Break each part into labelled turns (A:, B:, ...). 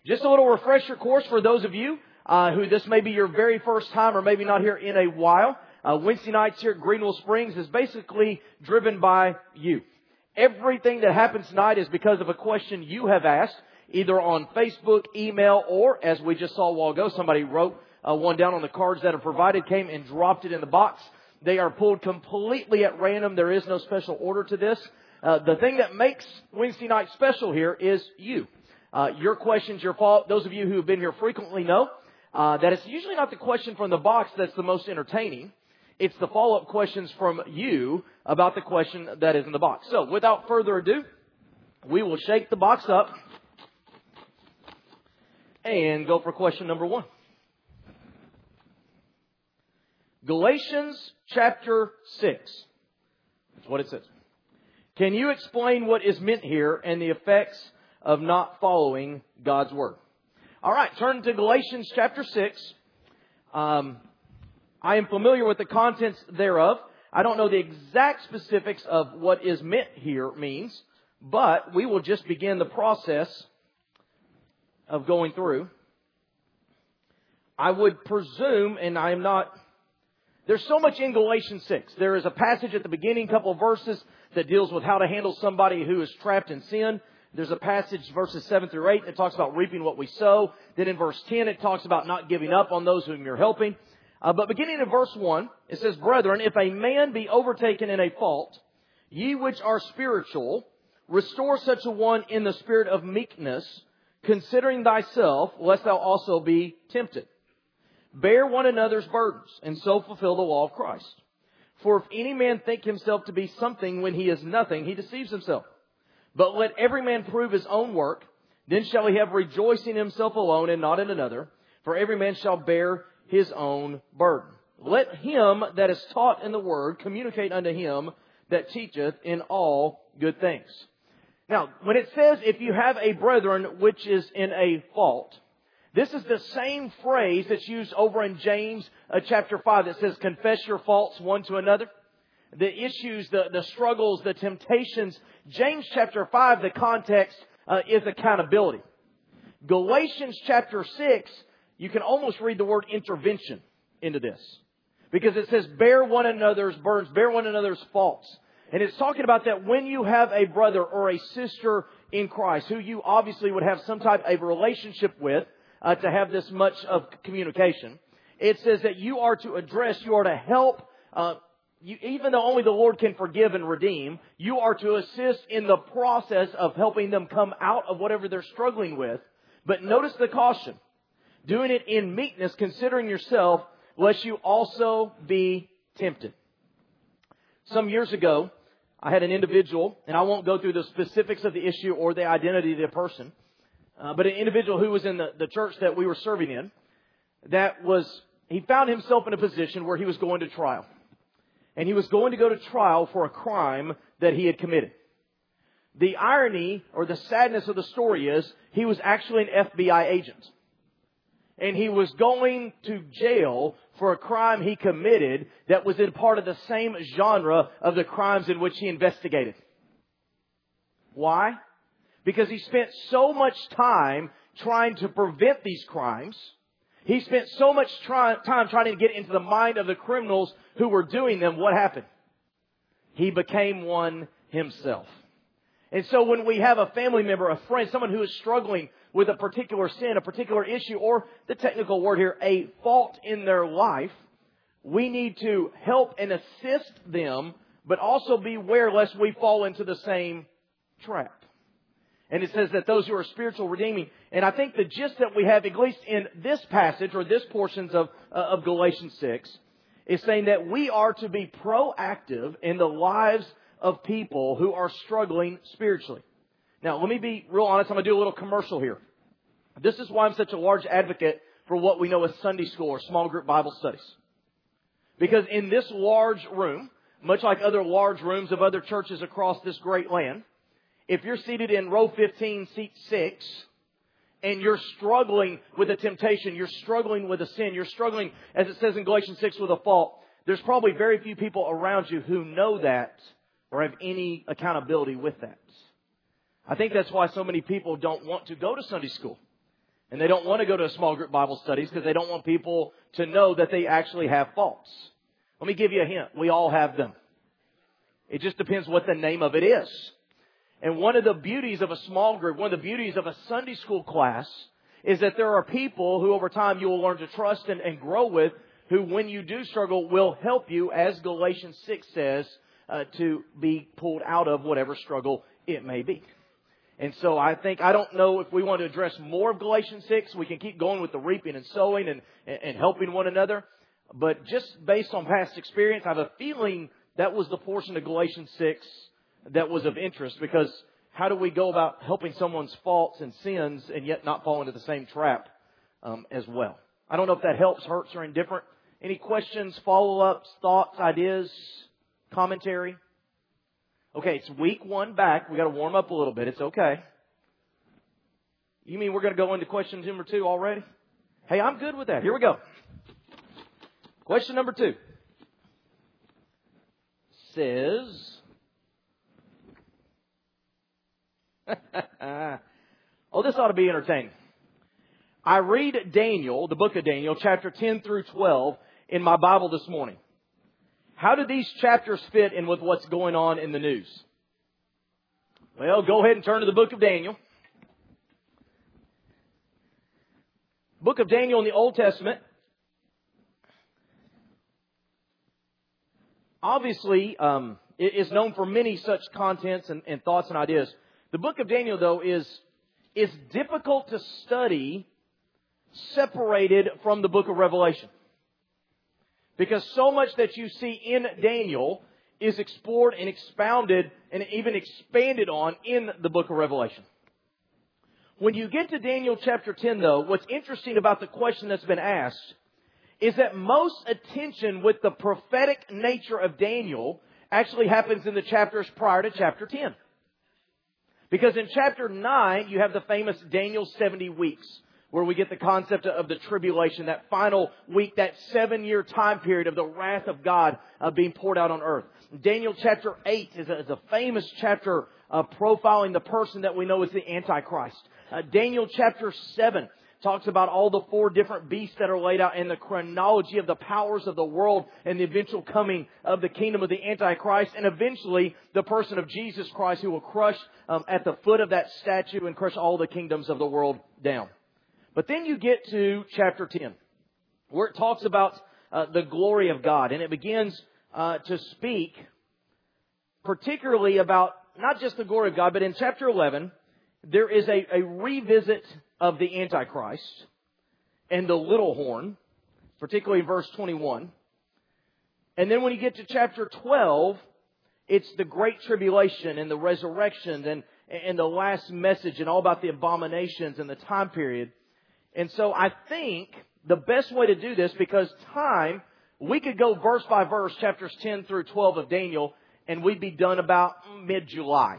A: Just a little refresher course for those of you who this may be your very first time or maybe not here in a while. Wednesday nights here at Greenville Springs is basically driven by you. Everything that happens tonight is because of a question you have asked, either on Facebook, email, or as we just saw a while ago, somebody wrote one down on the cards that are provided, came and dropped it in the box. They are pulled completely at random. There is no special order to this. The thing that makes Wednesday night special here is you. Your questions, your fault. Those of you who have been here frequently know that it's usually not the question from the box that's the most entertaining. It's the follow-up questions from you about the question that is in the box. So, without further ado, we will shake the box up and go for question number 1. Galatians chapter 6. That's what it says. Can you explain what is meant here and the effects of not following God's Word? All right, turn to Galatians chapter 6. I am familiar with the contents thereof. I don't know the exact specifics of what is meant here means, but we will just begin the process of going through. I would presume, and I am not... There's so much in Galatians 6. There is a passage at the beginning, a couple of verses, that deals with how to handle somebody who is trapped in sin. There's a passage, verses 7 through 8, that talks about reaping what we sow. Then in verse 10, it talks about not giving up on those whom you're helping. But beginning in verse 1, it says, Brethren, if a man be overtaken in a fault, ye which are spiritual, restore such a one in the spirit of meekness, considering thyself, lest thou also be tempted. Bear one another's burdens, and so fulfill the law of Christ. For if any man think himself to be something when he is nothing, he deceives himself. But let every man prove his own work, then shall he have rejoicing in himself alone and not in another. For every man shall bear his own burden. Let him that is taught in the word communicate unto him that teacheth in all good things. Now, when it says, if you have a brethren which is in a fault, this is the same phrase that's used over in James chapter 5 that says, confess your faults one to another. The issues, the struggles, the temptations. James chapter 5, the context is accountability. Galatians chapter 6, you can almost read the word intervention into this. Because it says, bear one another's burdens, bear one another's faults. And it's talking about that when you have a brother or a sister in Christ, who you obviously would have some type of relationship with, to have this much of communication. It says that you are to address, you are to help, even though only the Lord can forgive and redeem, you are to assist in the process of helping them come out of whatever they're struggling with. But notice the caution. Doing it in meekness, considering yourself, lest you also be tempted. Some years ago, I had an individual, and I won't go through the specifics of the issue or the identity of the person, but an individual who was in the church that we were serving in, he found himself in a position where he was going to trial. And he was going to go to trial for a crime that he had committed. The irony or the sadness of the story is he was actually an FBI agent. And he was going to jail for a crime he committed that was in part of the same genre of the crimes in which he investigated. Why? Because he spent so much time trying to prevent these crimes. He spent so much time trying to get into the mind of the criminals who were doing them. What happened? He became one himself. And so when we have a family member, a friend, someone who is struggling with a particular sin, a particular issue, or the technical word here, a fault in their life, we need to help and assist them, but also beware lest we fall into the same trap. And it says that those who are spiritual redeeming. And I think the gist that we have, at least in this passage or this portions of Galatians 6, is saying that we are to be proactive in the lives of people who are struggling spiritually. Now, let me be real honest. I'm going to do a little commercial here. This is why I'm such a large advocate for what we know as Sunday school or small group Bible studies. Because in this large room, much like other large rooms of other churches across this great land, if you're seated in row 15, seat 6, and you're struggling with a temptation, you're struggling with a sin, you're struggling, as it says in Galatians 6, with a fault, there's probably very few people around you who know that or have any accountability with that. I think that's why so many people don't want to go to Sunday school. And they don't want to go to small group Bible studies because they don't want people to know that they actually have faults. Let me give you a hint. We all have them. It just depends what the name of it is. And one of the beauties of a small group, one of the beauties of a Sunday school class, is that there are people who over time you will learn to trust and grow with, who when you do struggle will help you, as Galatians 6 says, to be pulled out of whatever struggle it may be. And so I don't know if we want to address more of Galatians 6. We can keep going with the reaping and sowing and helping one another. But just based on past experience, I have a feeling that was the portion of Galatians 6 that was of interest. Because how do we go about helping someone's faults and sins and yet not fall into the same trap as well? I don't know if that helps, hurts, or indifferent. Any questions, follow-ups, thoughts, ideas, commentary? Okay, it's week 1 back. We got to warm up a little bit. It's okay. You mean we're going to go into question number 2 already? Hey, I'm good with that. Here we go. Question number 2 says, oh, this ought to be entertaining. I read Daniel, the book of Daniel, chapter 10 through 12 in my Bible this morning. How do these chapters fit in with what's going on in the news? Well, go ahead and turn to the book of Daniel. Book of Daniel in the Old Testament. Obviously, it is known for many such contents and thoughts and ideas. The book of Daniel, though, is difficult to study separated from the book of Revelation. Because so much that you see in Daniel is explored and expounded and even expanded on in the book of Revelation. When you get to Daniel chapter 10, though, what's interesting about the question that's been asked is that most attention with the prophetic nature of Daniel actually happens in the chapters prior to chapter 10. Because in chapter 9, you have the famous Daniel 70 weeks, where we get the concept of the tribulation, that final week, that 7-year time period of the wrath of God being poured out on earth. Daniel chapter 8 is a famous chapter profiling the person that we know as the Antichrist. Daniel chapter 7 talks about all the 4 different beasts that are laid out and the chronology of the powers of the world and the eventual coming of the kingdom of the Antichrist, and eventually the person of Jesus Christ, who will crush at the foot of that statue and crush all the kingdoms of the world down. But then you get to chapter 10, where it talks about the glory of God. And it begins to speak particularly about not just the glory of God, but in chapter 11, there is a revisit of the Antichrist and the little horn, particularly in verse 21. And then when you get to chapter 12, it's the great tribulation and the resurrection and the last message and all about the abominations and the time period. And so I think the best way to do this, because time, we could go verse by verse, chapters 10 through 12 of Daniel, and we'd be done about mid-July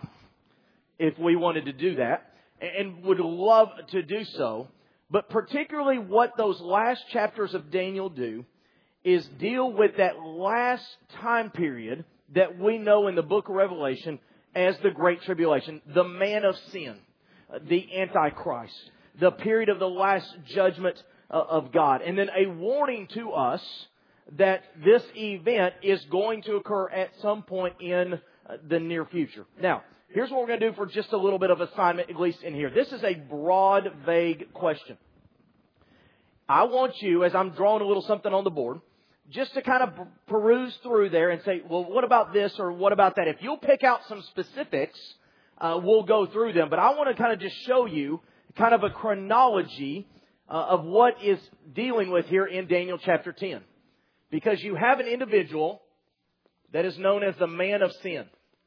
A: if we wanted to do that, and would love to do so. But particularly what those last chapters of Daniel do is deal with that last time period that we know in the book of Revelation as the Great Tribulation, the man of sin, the Antichrist, the period of the last judgment of God. And then a warning to us that this event is going to occur at some point in the near future. Now, here's what we're going to do for just a little bit of assignment, at least in here. This is a broad, vague question. I want you, as I'm drawing a little something on the board, just to kind of peruse through there and say, well, what about this or what about that? If you'll pick out some specifics, we'll go through them. But I want to kind of just show you kind of a chronology of what is dealing with here in Daniel chapter 10. Because you have an individual that is known as the man of sin.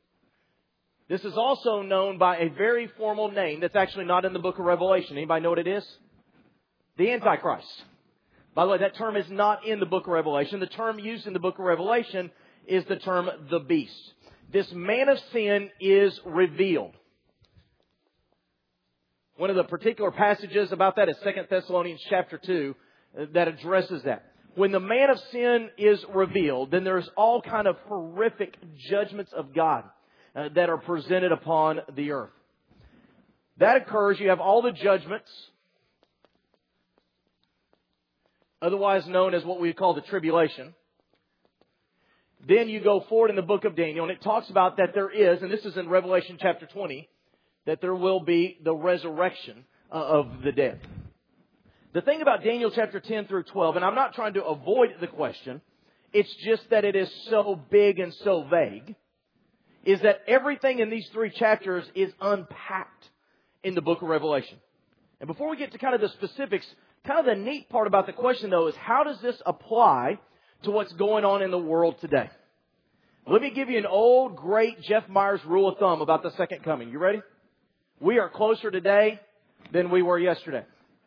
A: This is also known by a very formal name that's actually not in the book of Revelation. Anybody know what it is? The Antichrist. By the way, that term is not in the book of Revelation. The term used in the book of Revelation is the term the beast. This man of sin is revealed. One of the particular passages about that is 2 Thessalonians chapter 2 that addresses that. When the man of sin is revealed, then there's all kind of horrific judgments of God that are presented upon the earth. That occurs, you have all the judgments otherwise known as what we call the tribulation. Then you go forward in the book of Daniel, and it talks about that there is, and this is in Revelation chapter 20, that there will be the resurrection of the dead. The thing about Daniel chapter 10 through 12, and I'm not trying to avoid the question, it's just that it is so big and so vague, is that everything in these 3 chapters is unpacked in the book of Revelation. And before we get to kind of the specifics, kind of the neat part about the question, though, is how does this apply to what's going on in the world today? Let me give you an old, great Jeff Myers rule of thumb about the second coming. You ready? We are closer today than we were yesterday.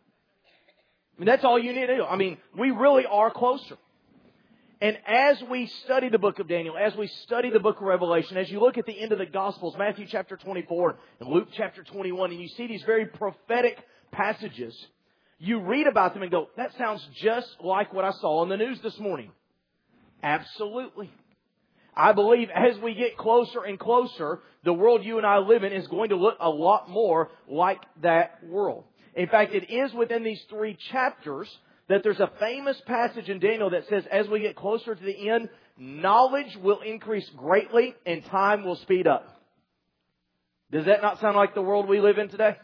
A: I mean, that's all you need to do. I mean, we really are closer. And as we study the book of Daniel, as we study the book of Revelation, as you look at the end of the Gospels, Matthew chapter 24 and Luke chapter 21, and you see these very prophetic passages, you read about them and go, that sounds just like what I saw on the news this morning. Absolutely. I believe as we get closer and closer, the world you and I live in is going to look a lot more like that world. In fact, it is within these 3 chapters that there's a famous passage in Daniel that says as we get closer to the end, knowledge will increase greatly and time will speed up. Does that not sound like the world we live in today?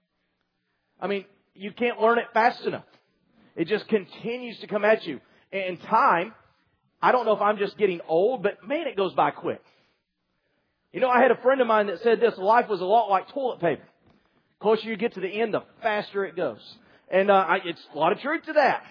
A: I mean, you can't learn it fast enough. It just continues to come at you. And time, I don't know if I'm just getting old, but man, it goes by quick. You know, I had a friend of mine that said this, life was a lot like toilet paper. The closer you get to the end, the faster it goes. And it's a lot of truth to that.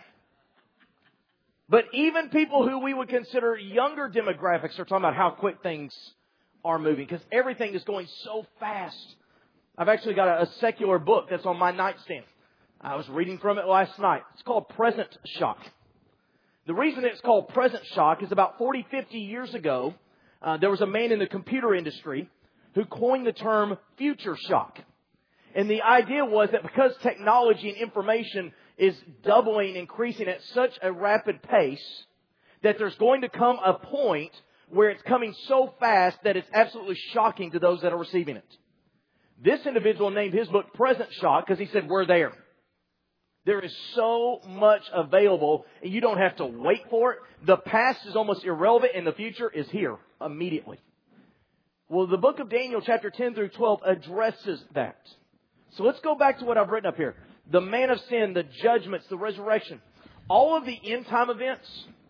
A: But even people who we would consider younger demographics are talking about how quick things are moving because everything is going so fast. I've actually got a secular book that's on my nightstand. I was reading from it last night. It's called Present Shock. The reason it's called Present Shock is about 40, 50 years ago, there was a man in the computer industry who coined the term future shock. And the idea was that because technology and information is doubling, increasing at such a rapid pace, that there's going to come a point where it's coming so fast that it's absolutely shocking to those that are receiving it. This individual named his book Present Shock because he said, we're there. There is so much available and you don't have to wait for it. The past is almost irrelevant and the future is here immediately. Well, the book of Daniel chapter 10 through 12 addresses that. So let's go back to what I've written up here. The man of sin, the judgments, the resurrection. All of the end time events.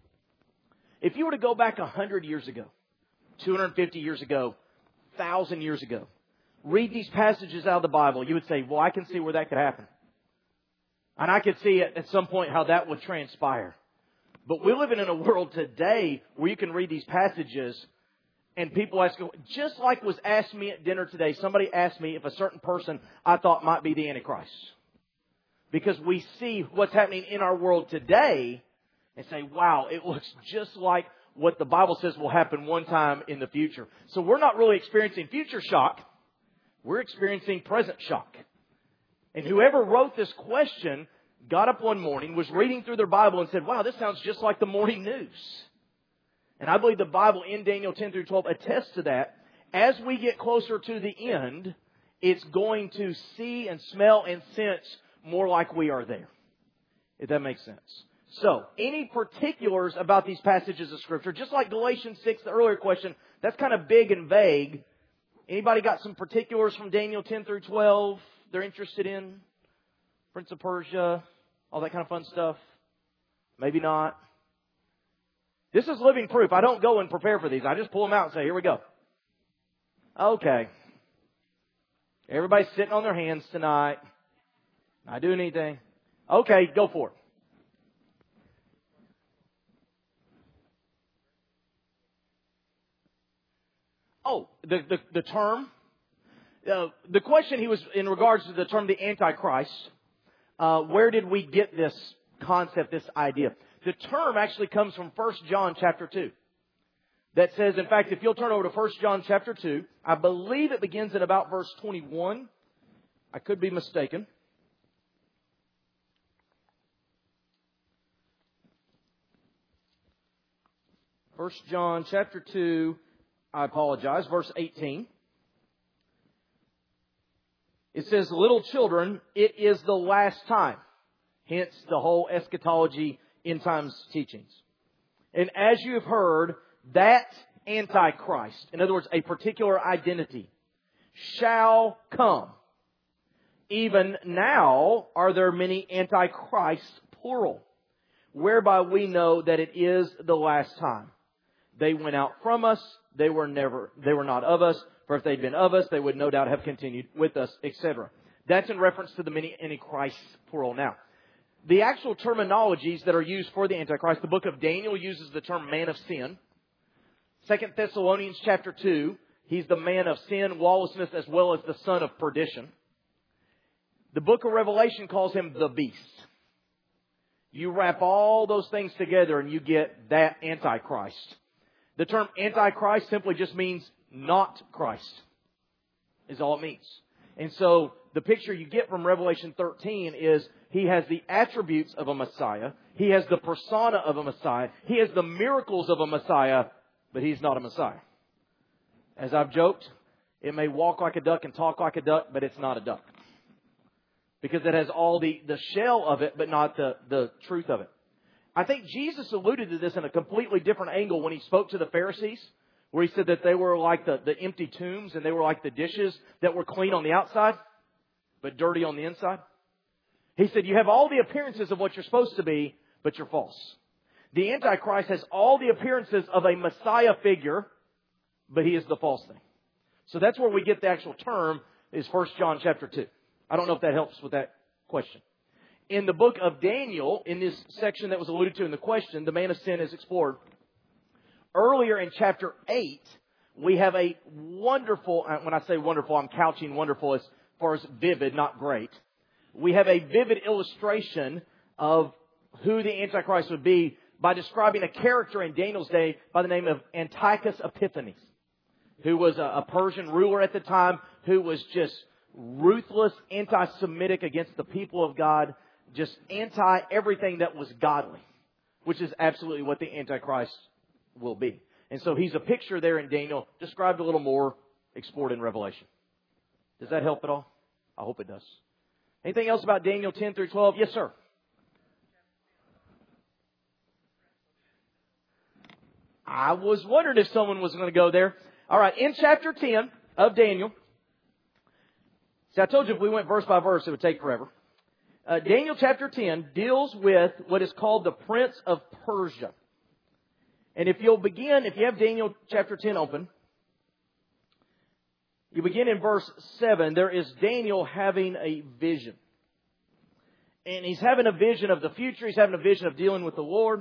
A: If you were to go back 100 years ago, 250 years ago, 1,000 years ago, read these passages out of the Bible, you would say, well, I can see where that could happen. And I could see at some point how that would transpire. But we're living in a world today where you can read these passages and people ask, just like was asked me at dinner today, somebody asked me if a certain person I thought might be the Antichrist. Because we see what's happening in our world today and say, wow, it looks just like what the Bible says will happen one time in the future. So we're not really experiencing future shock. We're experiencing present shock. And whoever wrote this question got up one morning, was reading through their Bible and said, wow, this sounds just like the morning news. And I believe the Bible in Daniel 10 through 12 attests to that. As we get closer to the end, it's going to see and smell and sense more like we are there. If that makes sense. So, any particulars about these passages of Scripture, just like Galatians 6, the earlier question, that's kind of big and vague. Anybody got some particulars from Daniel 10 through 12 they're interested in? Prince of Persia, all that kind of fun stuff? Maybe not. This is living proof. I don't go and prepare for these. I just pull them out and say, here we go. Okay. Everybody's sitting on their hands tonight. Not doing anything. Okay, go for it. Oh, the term. The question he was in regards to the term the Antichrist. Where did we get this concept, this idea? The term actually comes from 1 John chapter 2. That says, in fact, if you'll turn over to 1 John chapter 2, I believe it begins at about verse 21. I could be mistaken. First John chapter 2, I apologize, verse 18. It says, little children, it is the last time. Hence the whole eschatology end times teachings. And as you have heard, that Antichrist, in other words, a particular identity, shall come. Even now are there many antichrists, plural, whereby we know that it is the last time. They went out from us, they were not of us, for if they'd been of us, they would no doubt have continued with us, etc. That's in reference to the many antichrists, plural. Now, the actual terminologies that are used for the Antichrist, the book of Daniel uses the term man of sin. 2 Thessalonians chapter 2, he's the man of sin, lawlessness, as well as the son of perdition. The book of Revelation calls him the beast. You wrap all those things together and you get that Antichrist. The term Antichrist simply just means not Christ, is all it means. And so the picture you get from Revelation 13 is he has the attributes of a Messiah. He has the persona of a Messiah. He has the miracles of a Messiah, but he's not a Messiah. As I've joked, it may walk like a duck and talk like a duck, but it's not a duck. Because it has all the shell of it, but not the truth of it. I think Jesus alluded to this in a completely different angle when he spoke to the Pharisees, where he said that they were like the empty tombs and they were like the dishes that were clean on the outside, but dirty on the inside. He said, you have all the appearances of what you're supposed to be, but you're false. The Antichrist has all the appearances of a Messiah figure, but he is the false thing. So that's where we get the actual term, is 1 John chapter 2. I don't know if that helps with that question. In the book of Daniel, in this section that was alluded to in the question, the man of sin is explored. Earlier in chapter 8, we have a wonderful, when I say wonderful, I'm couching wonderful as far as vivid, not great. We have a vivid illustration of who the Antichrist would be by describing a character in Daniel's day by the name of Antiochus Epiphanes, who was a Persian ruler at the time, who was just ruthless, anti-Semitic against the people of God, just anti-everything that was godly, which is absolutely what the Antichrist will be. And so he's a picture there in Daniel, described a little more, explored in Revelation. Does that help at all? I hope it does. Anything else about Daniel 10 through 12? Yes, sir. I was wondering if someone was going to go there. All right, in chapter 10 of Daniel. See, I told you if we went verse by verse, it would take forever. Daniel chapter 10 deals with what is called the Prince of Persia. And if you have Daniel chapter 10 open, you begin in verse 7. There is Daniel having a vision. And he's having a vision of the future. He's having a vision of dealing with the Lord.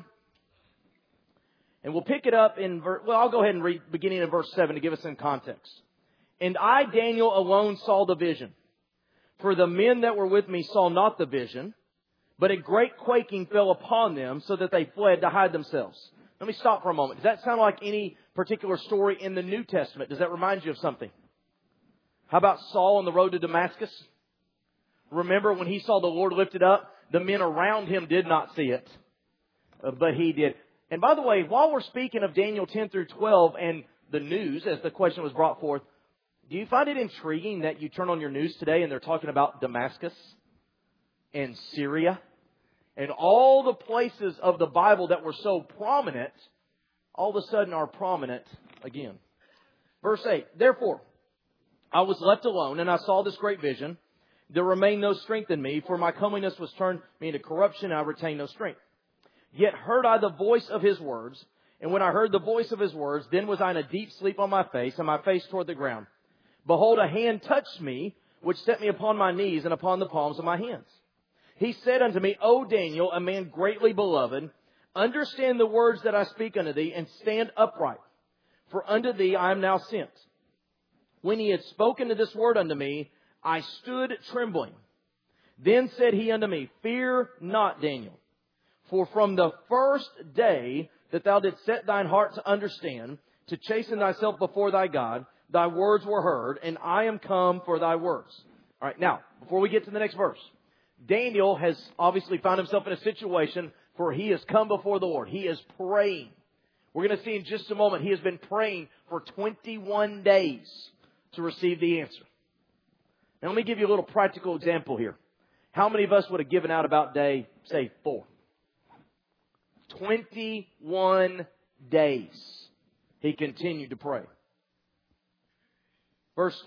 A: And we'll pick it up I'll go ahead and read beginning in verse 7 to give us some context. And I, Daniel, alone saw the vision. For the men that were with me saw not the vision, but a great quaking fell upon them, so that they fled to hide themselves. Let me stop for a moment. Does that sound like any particular story in the New Testament? Does that remind you of something? How about Saul on the road to Damascus? Remember when he saw the Lord lifted up, the men around him did not see it, but he did. And by the way, while we're speaking of Daniel 10 through 12 and the news, as the question was brought forth, do you find it intriguing that you turn on your news today and they're talking about Damascus and Syria and all the places of the Bible that were so prominent, all of a sudden are prominent again? Verse 8, therefore, I was left alone and I saw this great vision. There remained no strength in me, for my comeliness was turned me into corruption, and I retained no strength. Yet heard I the voice of his words, and when I heard the voice of his words, then was I in a deep sleep on my face, and my face toward the ground. Behold, a hand touched me, which set me upon my knees and upon the palms of my hands. He said unto me, O Daniel, a man greatly beloved, understand the words that I speak unto thee, and stand upright. For unto thee I am now sent. When he had spoken this word unto me, I stood trembling. Then said he unto me, fear not, Daniel. For from the first day that thou didst set thine heart to understand, to chasten thyself before thy God, thy words were heard, and I am come for thy words. All right, now, before we get to the next verse, Daniel has obviously found himself in a situation where he has come before the Lord. He is praying. We're going to see in just a moment, he has been praying for 21 days to receive the answer. Now, let me give you a little practical example here. How many of us would have given out about day, say, 4? 21 days he continued to pray. Verse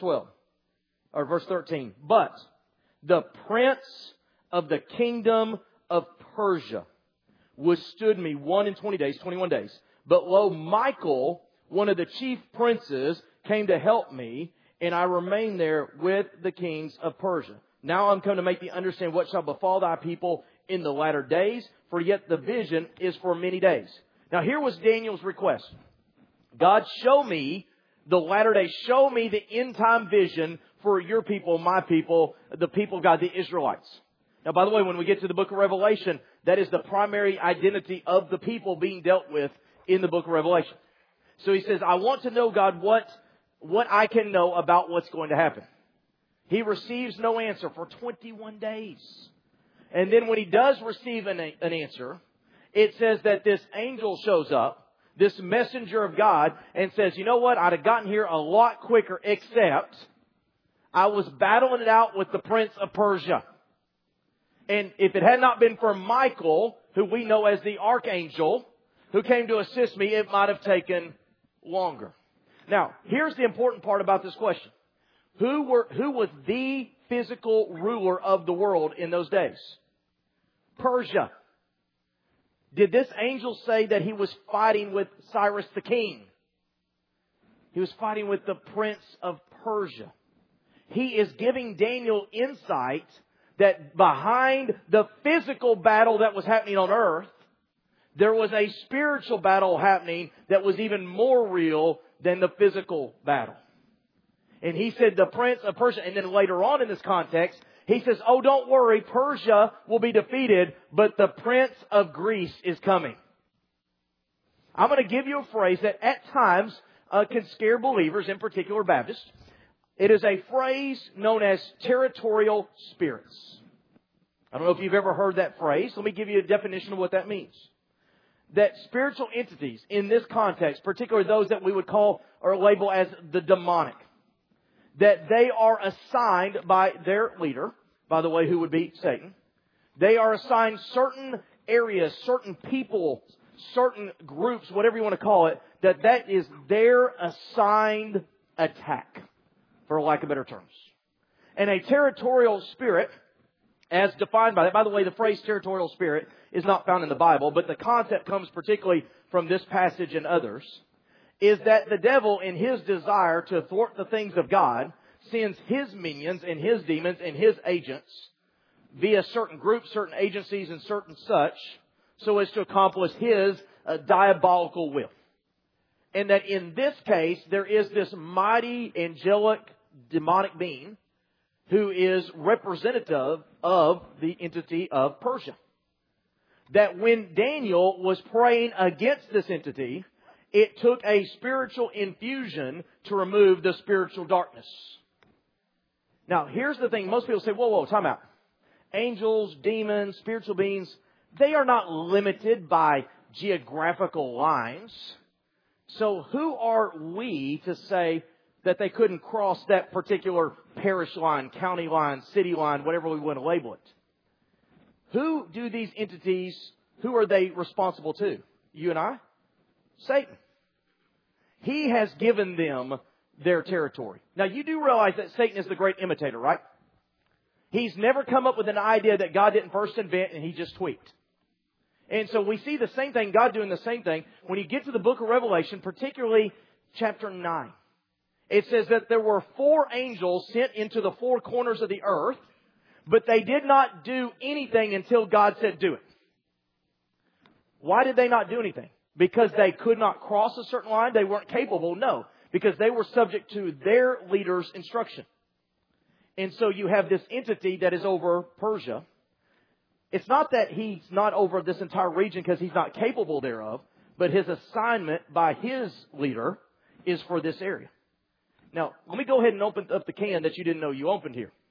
A: 13. But the prince of the kingdom of Persia withstood me 21 days. But lo, Michael, one of the chief princes, came to help me, and I remained there with the kings of Persia. Now I'm come to make thee understand what shall befall thy people in the latter days, for yet the vision is for many days. Now here was Daniel's request. God, show me the latter days. Show me the end time vision for your people, my people, the people of God, the Israelites. Now, by the way, when we get to the book of Revelation, that is the primary identity of the people being dealt with in the book of Revelation. So he says, I want to know, God, what I can know about what's going to happen. He receives no answer for 21 days. And then when he does receive an answer, it says that this angel shows up, this messenger of God, and says, you know what? I'd have gotten here a lot quicker, except I was battling it out with the prince of Persia. And if it had not been for Michael, who we know as the archangel, who came to assist me, it might have taken longer. Now, here's the important part about this question. Who was the physical ruler of the world in those days? Persia. Did this angel say that he was fighting with Cyrus the king? He was fighting with the prince of Persia. He is giving Daniel insight that behind the physical battle that was happening on earth, there was a spiritual battle happening that was even more real than the physical battle. And he said the prince of Persia, and then later on in this context, he says, oh, don't worry, Persia will be defeated, but the prince of Greece is coming. I'm going to give you a phrase that at times can scare believers, in particular Baptists. It is a phrase known as territorial spirits. I don't know if you've ever heard that phrase. Let me give you a definition of what that means. That spiritual entities in this context, particularly those that we would call or label as the demonic, that they are assigned by their leader, by the way, who would be Satan. They are assigned certain areas, certain people, certain groups, whatever you want to call it, that is their assigned attack, for lack of better terms. And a territorial spirit, as defined by that, by the way, the phrase territorial spirit is not found in the Bible, but the concept comes particularly from this passage and others, is that the devil, in his desire to thwart the things of God, sends his minions and his demons and his agents via certain groups, certain agencies, and certain such, so as to accomplish his diabolical will. And that in this case, there is this mighty angelic demonic being who is representative of the entity of Persia. That when Daniel was praying against this entity, it took a spiritual infusion to remove the spiritual darkness. Now, here's the thing. Most people say, whoa, time out. Angels, demons, spiritual beings, they are not limited by geographical lines. So who are we to say that they couldn't cross that particular parish line, county line, city line, whatever we want to label it? Who do these entities, who are they responsible to? You and I? Satan. He has given them their territory. Now, you do realize that Satan is the great imitator, right? He's never come up with an idea that God didn't first invent and he just tweaked. And so we see the same thing, God doing the same thing. When you get to the book of Revelation, particularly chapter 9, it says that there were 4 angels sent into the 4 corners of the earth, but they did not do anything until God said do it. Why did they not do anything? Because they could not cross a certain line? They weren't capable? No. Because they were subject to their leader's instruction. And so you have this entity that is over Persia. It's not that he's not over this entire region because he's not capable thereof, but his assignment by his leader is for this area. Now, let me go ahead and open up the can that you didn't know you opened here.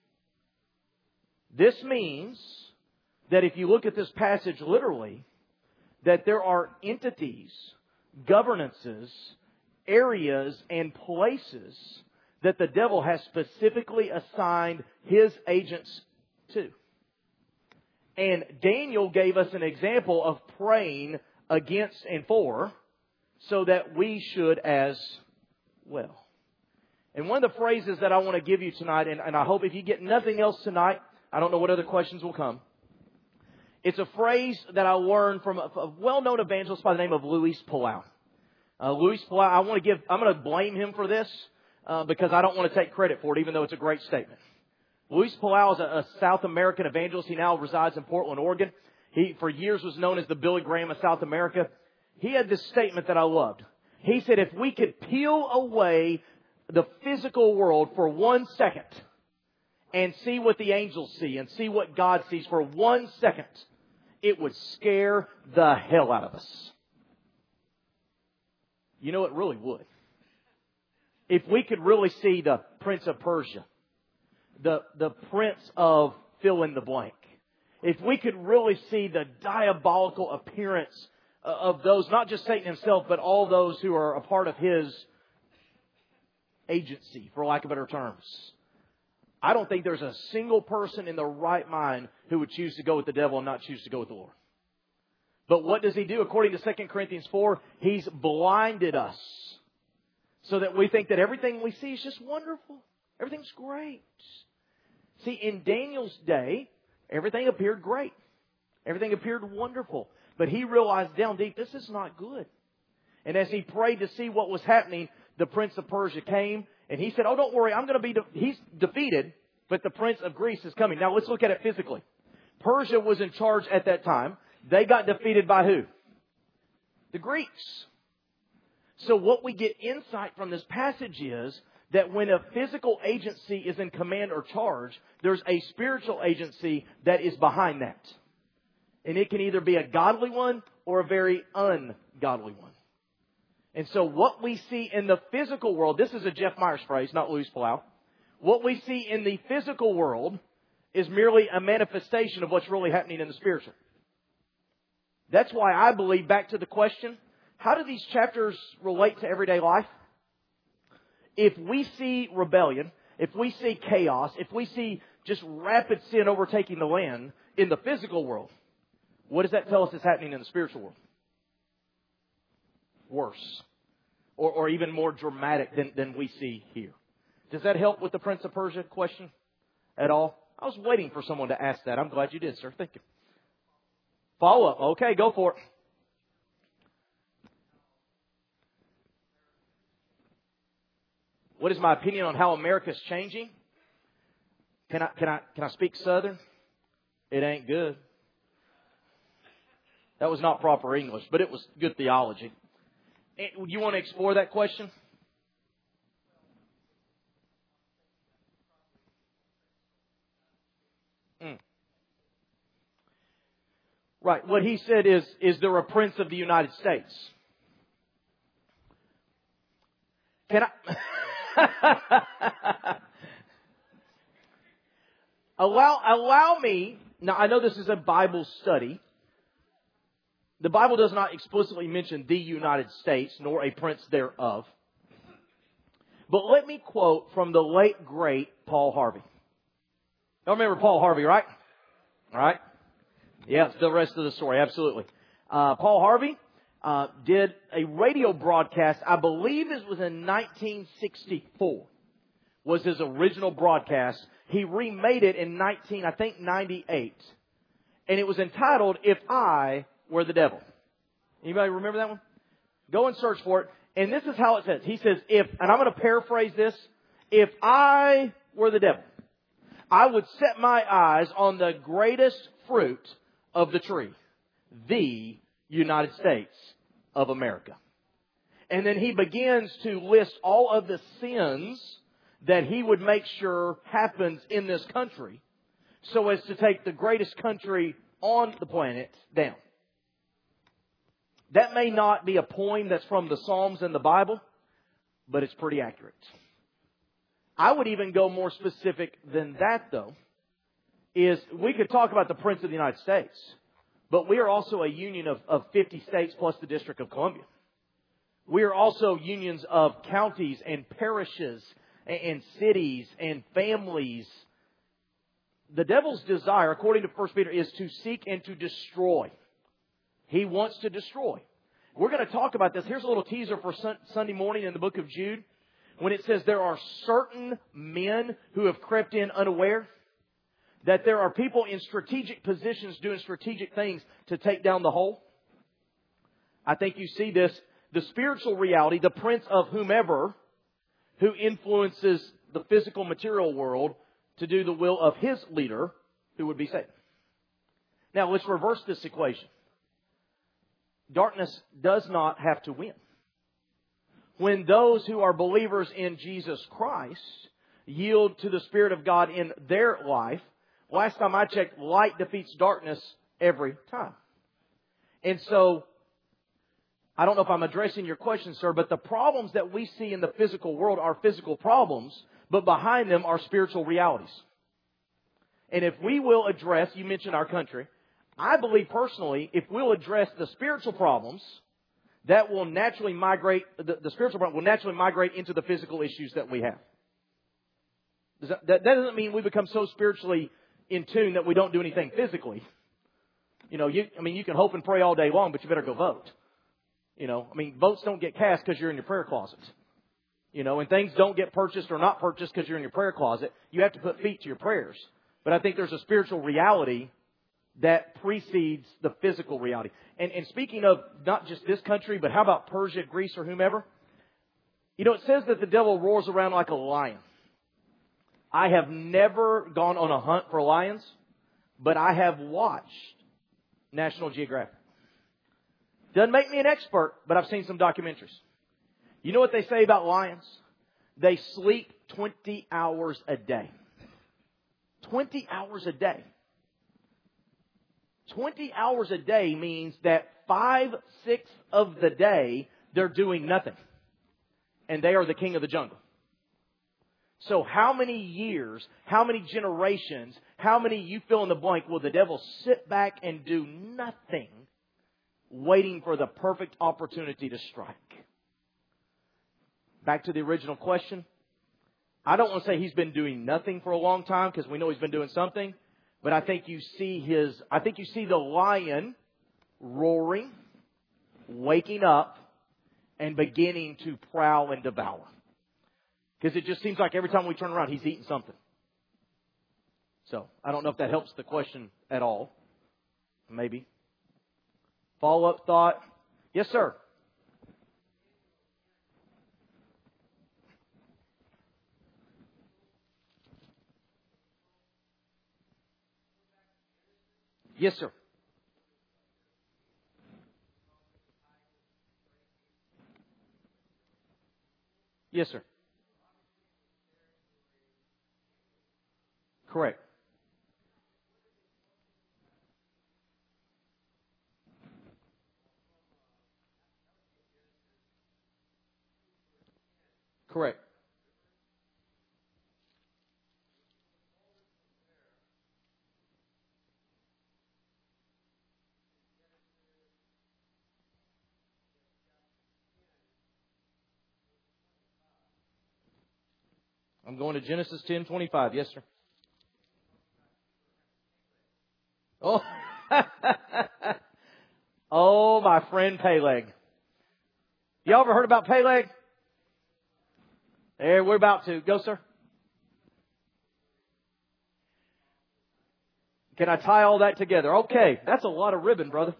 A: This means that if you look at this passage literally, that there are entities, governances, areas, and places that the devil has specifically assigned his agents to. And Daniel gave us an example of praying against and for, so that we should as well. And one of the phrases that I want to give you tonight, and I hope if you get nothing else tonight, I don't know what other questions will come. It's a phrase that I learned from a well-known evangelist by the name of Luis Palau. Luis Palau, I'm going to blame him for this because I don't want to take credit for it, even though it's a great statement. Luis Palau is a South American evangelist. He now resides in Portland, Oregon. He, for years, was known as the Billy Graham of South America. He had this statement that I loved. He said, if we could peel away the physical world for 1 second and see what the angels see and see what God sees for 1 second, it would scare the hell out of us. You know, it really would. If we could really see the Prince of Persia, the Prince of fill in the blank, if we could really see the diabolical appearance of those, not just Satan himself, but all those who are a part of his agency, for lack of better terms. I don't think there's a single person in the right mind who would choose to go with the devil and not choose to go with the Lord. But what does he do? According to 2 Corinthians 4, he's blinded us so that we think that everything we see is just wonderful. Everything's great. See, in Daniel's day, everything appeared great. Everything appeared wonderful. But he realized down deep, this is not good. And as he prayed to see what was happening, the Prince of Persia came and he said, oh, don't worry, he's defeated, but the Prince of Greece is coming. Now let's look at it physically. Persia was in charge at that time. They got defeated by who? The Greeks. So what we get insight from this passage is that when a physical agency is in command or charge, there's a spiritual agency that is behind that. And it can either be a godly one or a very ungodly one. And so what we see in the physical world, this is a Jeff Myers phrase, not Luis Palau. What we see in the physical world is merely a manifestation of what's really happening in the spiritual. That's why I believe, back to the question, how do these chapters relate to everyday life? If we see rebellion, if we see chaos, if we see just rapid sin overtaking the land in the physical world, what does that tell us is happening in the spiritual world? Worse. Or even more dramatic than we see here. Does that help with the Prince of Persia question at all? I was waiting for someone to ask that. I'm glad you did, sir. Thank you. Follow up. Okay, go for it. What is my opinion on how America is changing? Can I speak Southern? It ain't good. That was not proper English, but it was good theology. You want to explore that question? Right. What he said is there a prince of the United States? Can I... Allow me... Now, I know this is a Bible study. The Bible does not explicitly mention the United States, nor a prince thereof. But let me quote from the late, great Paul Harvey. Y'all remember Paul Harvey, right? All right? Yeah, it's the rest of the story, absolutely. Paul Harvey did a radio broadcast, I believe it was in 1964, was his original broadcast. He remade it in 98. And it was entitled, If I Were the Devil. Anybody remember that one? Go and search for it. And this is how it says. He says, and I'm going to paraphrase this, if I were the devil, I would set my eyes on the greatest fruit of the tree, the United States of America. And then he begins to list all of the sins that he would make sure happens in this country so as to take the greatest country on the planet down. That may not be a poem that's from the Psalms and the Bible, but it's pretty accurate. I would even go more specific than that, though, is we could talk about the Prince of the United States, but we are also a union of 50 states plus the District of Columbia. We are also unions of counties and parishes and cities and families. The devil's desire, according to 1 Peter, is to seek and to destroy. He wants to destroy. We're going to talk about this. Here's a little teaser for Sunday morning in the book of Jude. When it says there are certain men who have crept in unaware, that there are people in strategic positions doing strategic things to take down the whole. I think you see this, the spiritual reality, the prince of whomever, who influences the physical material world to do the will of his leader, who would be Satan. Now let's reverse this equation. Darkness does not have to win. When those who are believers in Jesus Christ yield to the Spirit of God in their life, last time I checked, light defeats darkness every time. And so, I don't know if I'm addressing your question, sir, but the problems that we see in the physical world are physical problems, but behind them are spiritual realities. And if we will address, you mentioned our country, I believe personally, if we'll address the spiritual problems, that will naturally migrate, the spiritual problem will naturally migrate into the physical issues that we have. That doesn't mean we become so spiritually in tune that we don't do anything physically. You know, you can hope and pray all day long, but you better go vote. You know, votes don't get cast because you're in your prayer closet. You know, and things don't get purchased or not purchased because you're in your prayer closet. You have to put feet to your prayers. But I think there's a spiritual reality that precedes the physical reality. And speaking of not just this country, but how about Persia, Greece, or whomever? You know, it says that the devil roars around like a lion. I have never gone on a hunt for lions, but I have watched National Geographic. Doesn't make me an expert, but I've seen some documentaries. You know what they say about lions? They sleep 20 hours a day. 20 hours a day. 20 hours a day means that 5/6 of the day they're doing nothing. And they are the king of the jungle. So how many years, how many generations, how many you fill in the blank will the devil sit back and do nothing waiting for the perfect opportunity to strike? Back to the original question. I don't want to say he's been doing nothing for a long time because we know he's been doing something. But I think you see the lion roaring, waking up, and beginning to prowl and devour. Because it just seems like every time we turn around, he's eating something. So, I don't know if that helps the question at all. Maybe. Follow-up thought? Yes, sir. Yes, sir. Yes, sir. Correct. Correct. I'm going to Genesis 10:25. Yes, sir. Oh, oh, my friend Peleg. Y'all ever heard about Peleg? There, we're about to. Go, sir. Can I tie all that together? Okay, that's a lot of ribbon, brother.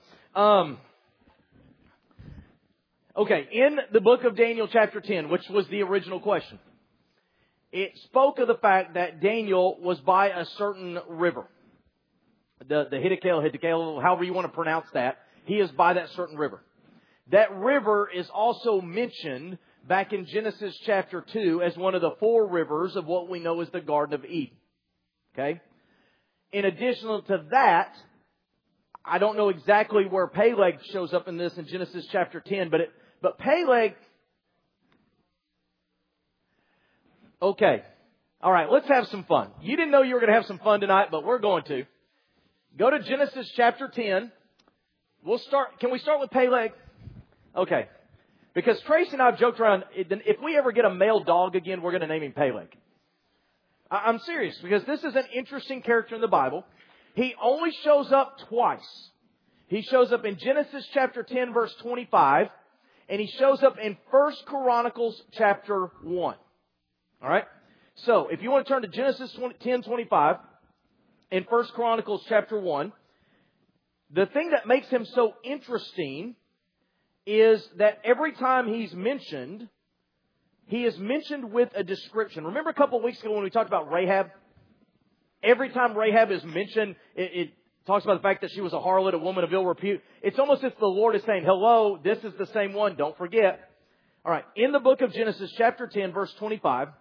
A: Okay, in the book of Daniel chapter 10, which was the original question, it spoke of the fact that Daniel was by a certain river. The Hiddekel, however you want to pronounce that. He is by that certain river. That river is also mentioned back in Genesis chapter 2 as one of the 4 rivers of what we know as the Garden of Eden. Okay? In addition to that, I don't know exactly where Peleg shows up in this in Genesis chapter 10, but Peleg... Okay. All right, let's have some fun. You didn't know you were going to have some fun tonight, but we're going to. Go to Genesis chapter 10. Can we start with Peleg? Okay. Because Tracy and I have joked around, if we ever get a male dog again, we're going to name him Peleg. I'm serious, because this is an interesting character in the Bible. He only shows up twice. He shows up in Genesis chapter 10, verse 25, and he shows up in 1 Chronicles chapter 1. All right? So, if you want to turn to Genesis 10:25 and 1 Chronicles chapter 1, the thing that makes him so interesting is that every time he's mentioned, he is mentioned with a description. Remember a couple of weeks ago when we talked about Rahab? Every time Rahab is mentioned, it talks about the fact that she was a harlot, a woman of ill repute. It's almost as if the Lord is saying, hello, this is the same one, don't forget. All right, in the book of Genesis, chapter 10, verse 25,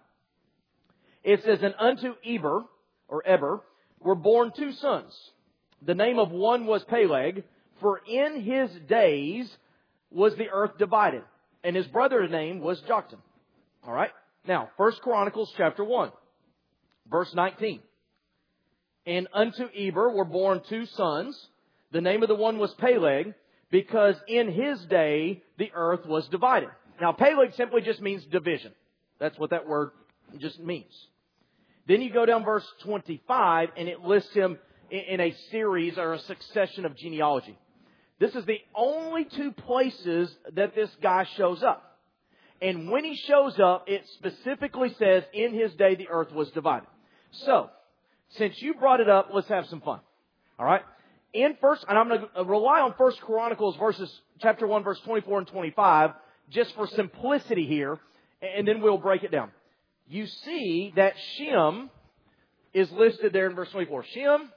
A: it says, and unto Eber, were born two sons. The name of one was Peleg, for in his days was the earth divided, and his brother's name was Joktan. All right, now, 1 Chronicles chapter 1, verse 19. And unto Eber were born two sons. The name of the one was Peleg, because in his day the earth was divided. Now, Peleg simply just means division. That's what that word just means. Then you go down verse 25, and it lists him in a series or a succession of genealogy. This is the only two places that this guy shows up. And when he shows up, it specifically says, in his day the earth was divided. So, since you brought it up, let's have some fun. All right? And I'm going to rely on 1 Chronicles chapter 1, verse 24 and 25, just for simplicity here, and then we'll break it down. You see that Shem is listed there in verse 24. Shem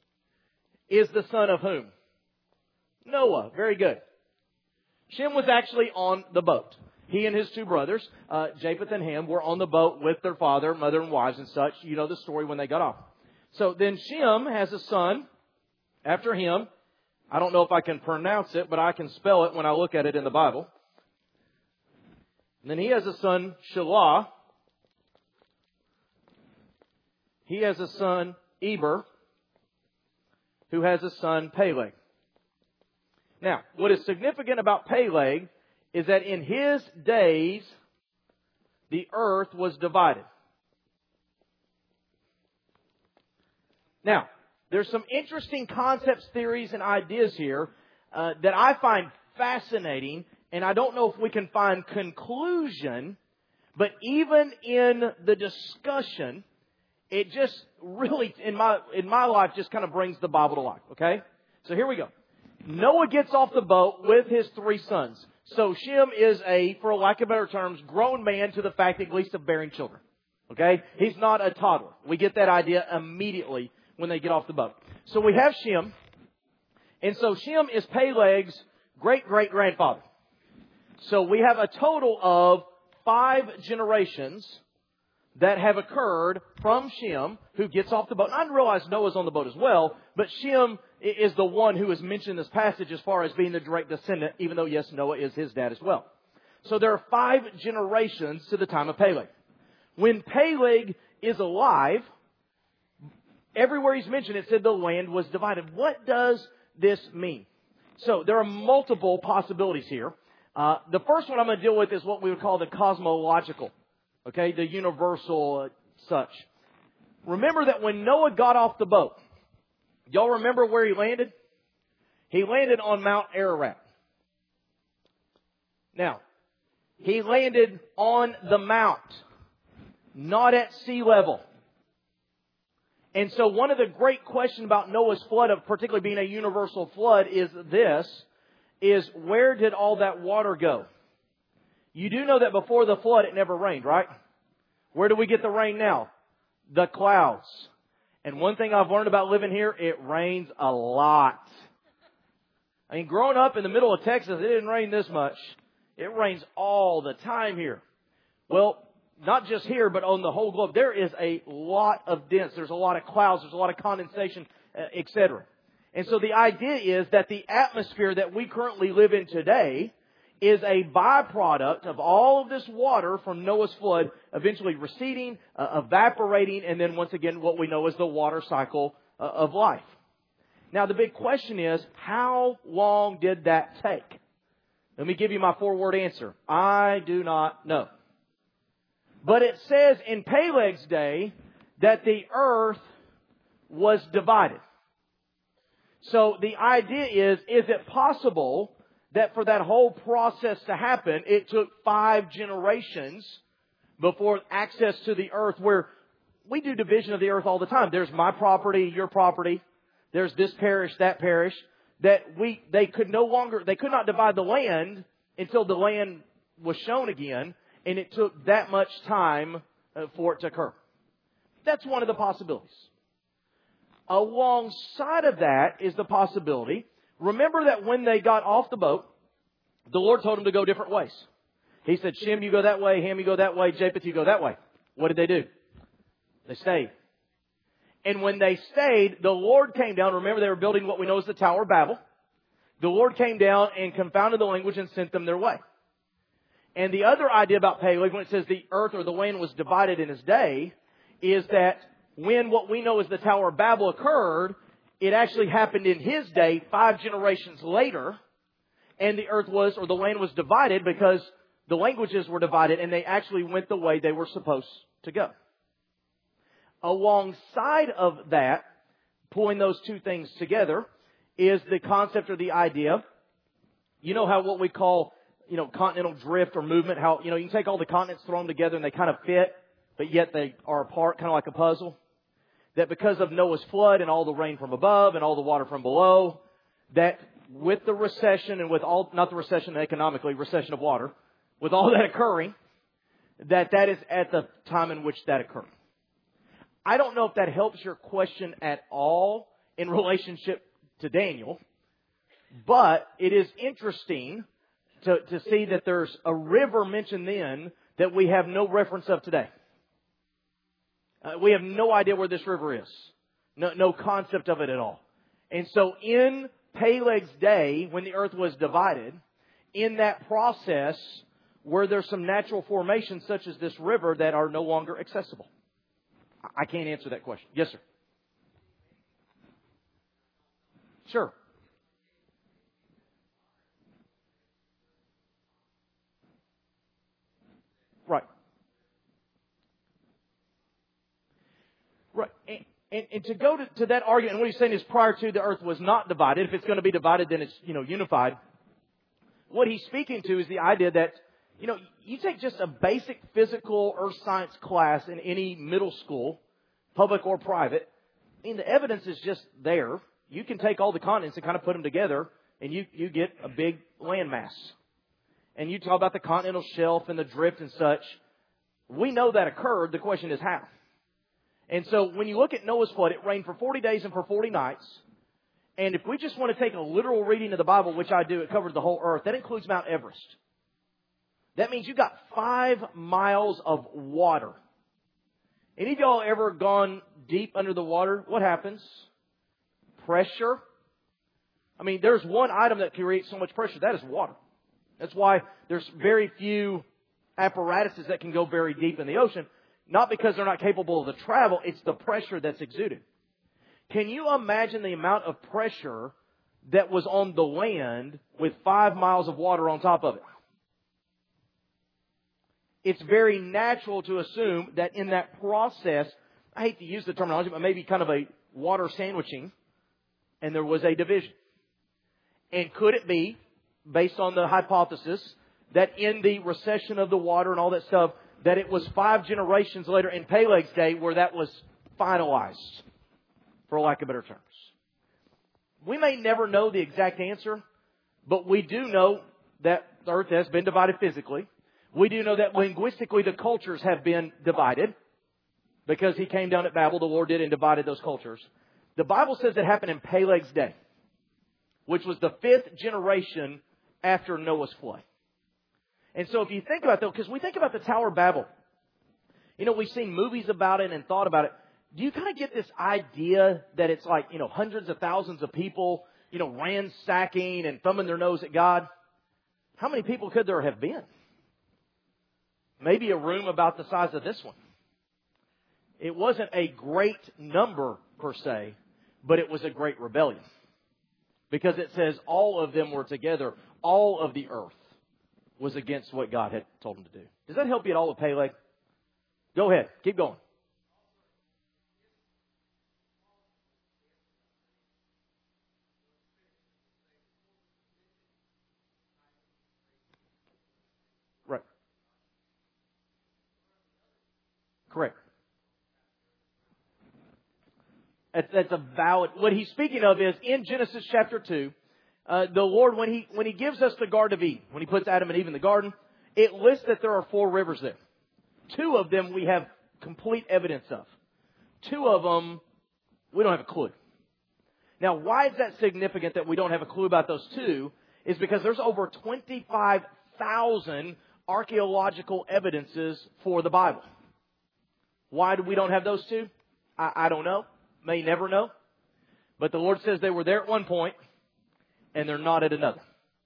A: is the son of whom? Noah. Very good. Shem was actually on the boat. He and his two brothers, Japheth and Ham, were on the boat with their father, mother, and wives and such. You know the story when they got off. So then Shem has a son after him. I don't know if I can pronounce it, but I can spell it when I look at it in the Bible. And then he has a son, Shelah. He has a son, Eber, who has a son, Peleg. Now, what is significant about Peleg is that in his days, the earth was divided. Now, there's some interesting concepts, theories, and ideas here that I find fascinating, and I don't know if we can find conclusion, but even in the discussion, it just really, in my life, just kind of brings the Bible to life, okay? So here we go. Noah gets off the boat with his three sons. So Shem is for lack of better terms, grown man to the fact at least of bearing children. Okay? He's not a toddler. We get that idea immediately when they get off the boat. So we have Shem. And so Shem is Peleg's great-great-grandfather. So we have a total of 5 generations that have occurred from Shem, who gets off the boat. And I realize Noah's on the boat as well, but Shem is the one who is mentioned in this passage as far as being the direct descendant, even though, yes, Noah is his dad as well. So there are 5 generations to the time of Peleg. When Peleg is alive, everywhere he's mentioned, it said the land was divided. What does this mean? So there are multiple possibilities here. The first one I'm going to deal with is what we would call the cosmological. Okay, the universal such. Remember that when Noah got off the boat, y'all remember where he landed? He landed on Mount Ararat. Now, he landed on the mount, not at sea level. And so one of the great questions about Noah's flood, of particularly being a universal flood, is where did all that water go? You do know that before the flood it never rained, right? Where do we get the rain now? The clouds. And one thing I've learned about living here, it rains a lot. I mean, growing up in the middle of Texas, it didn't rain this much. It rains all the time here. Well, not just here, but on the whole globe, there is a lot of dense. There's a lot of clouds. There's a lot of condensation, etc. And so the idea is that the atmosphere that we currently live in today is a byproduct of all of this water from Noah's flood eventually receding, evaporating, and then once again what we know as the water cycle of life. Now the big question is, how long did that take? Let me give you my 4-word answer. I do not know. But it says in Peleg's day that the earth was divided. So the idea is it possible that for that whole process to happen, it took 5 generations before access to the earth, where we do division of the earth all the time. There's my property, your property. There's this parish, that parish. That they could not divide the land until the land was shown again, and it took that much time for it to occur. That's one of the possibilities. Alongside of that is the possibility, remember that when they got off the boat, the Lord told them to go different ways. He said, Shem, you go that way, Ham, you go that way, Japheth, you go that way. What did they do? They stayed. And when they stayed, the Lord came down. Remember, they were building what we know as the Tower of Babel. The Lord came down and confounded the language and sent them their way. And the other idea about Peleg, when it says the earth or the land was divided in his day, is that when what we know as the Tower of Babel occurred, it actually happened in his day 5 generations later, and the earth was, or the land was divided because the languages were divided, and they actually went the way they were supposed to go. Alongside of that, pulling those two things together, is the concept or the idea. You know how what we call, continental drift or movement, how, you can take all the continents, throw them together, and they kind of fit, but yet they are apart, kind of like a puzzle. That because of Noah's flood and all the rain from above and all the water from below, that with the recession and with all, not the recession economically, recession of water, with all that occurring, that is at the time in which that occurred. I don't know if that helps your question at all in relationship to Daniel, but it is interesting to see that there's a river mentioned then that we have no reference of today. We have no idea where this river is. No concept of it at all. And so in Peleg's day, when the earth was divided, in that process, were there some natural formations such as this river that are no longer accessible? I can't answer that question. Yes, sir. Sure. Right. Right. And to go to that argument, and what he's saying is prior to the earth was not divided. If it's going to be divided, then it's, unified. What he's speaking to is the idea that, you take just a basic physical earth science class in any middle school, public or private, the evidence is just there. You can take all the continents and kind of put them together, and you get a big landmass. And you talk about the continental shelf and the drift and such. We know that occurred. The question is how. And so when you look at Noah's flood, it rained for 40 days and for 40 nights. And if we just want to take a literal reading of the Bible, which I do, it covers the whole earth. That includes Mount Everest. That means you got 5 miles of water. Any of y'all ever gone deep under the water? What happens? Pressure. There's one item that creates so much pressure. That is water. That's why there's very few apparatuses that can go very deep in the ocean. Not because they're not capable of the travel. It's the pressure that's exuded. Can you imagine the amount of pressure that was on the land with 5 miles of water on top of it? It's very natural to assume that in that process, I hate to use the terminology, but maybe kind of a water sandwiching, and there was a division. And could it be, based on the hypothesis, that in the recession of the water and all that stuff, that it was 5 generations later in Peleg's day where that was finalized, for lack of better terms? We may never know the exact answer, but we do know that the earth has been divided physically. We do know that linguistically the cultures have been divided because he came down at Babel, the Lord did, and divided those cultures. The Bible says it happened in Peleg's day, which was the 5th generation after Noah's flood. And so if you think about that, because we think about the Tower of Babel, we've seen movies about it and thought about it. Do you kind of get this idea that it's like, hundreds of thousands of people, ransacking and thumbing their nose at God? How many people could there have been? Maybe a room about the size of this one. It wasn't a great number per se, but it was a great rebellion. Because it says all of them were together. All of the earth was against what God had told them to do. Does that help you at all with Peleg? Go ahead. Keep going. Correct. That's a valid... What he's speaking of is, in Genesis chapter 2, the Lord, when He gives us the Garden of Eden, when He puts Adam and Eve in the garden, it lists that there are 4 rivers there. 2 of them we have complete evidence of. 2 of them, we don't have a clue. Now, why is that significant that we don't have a clue about those 2? Is because there's over 25,000 archaeological evidences for the Bible. Why do we don't have those 2? I don't know. May never know. But the Lord says they were there at one point, and they're not at another.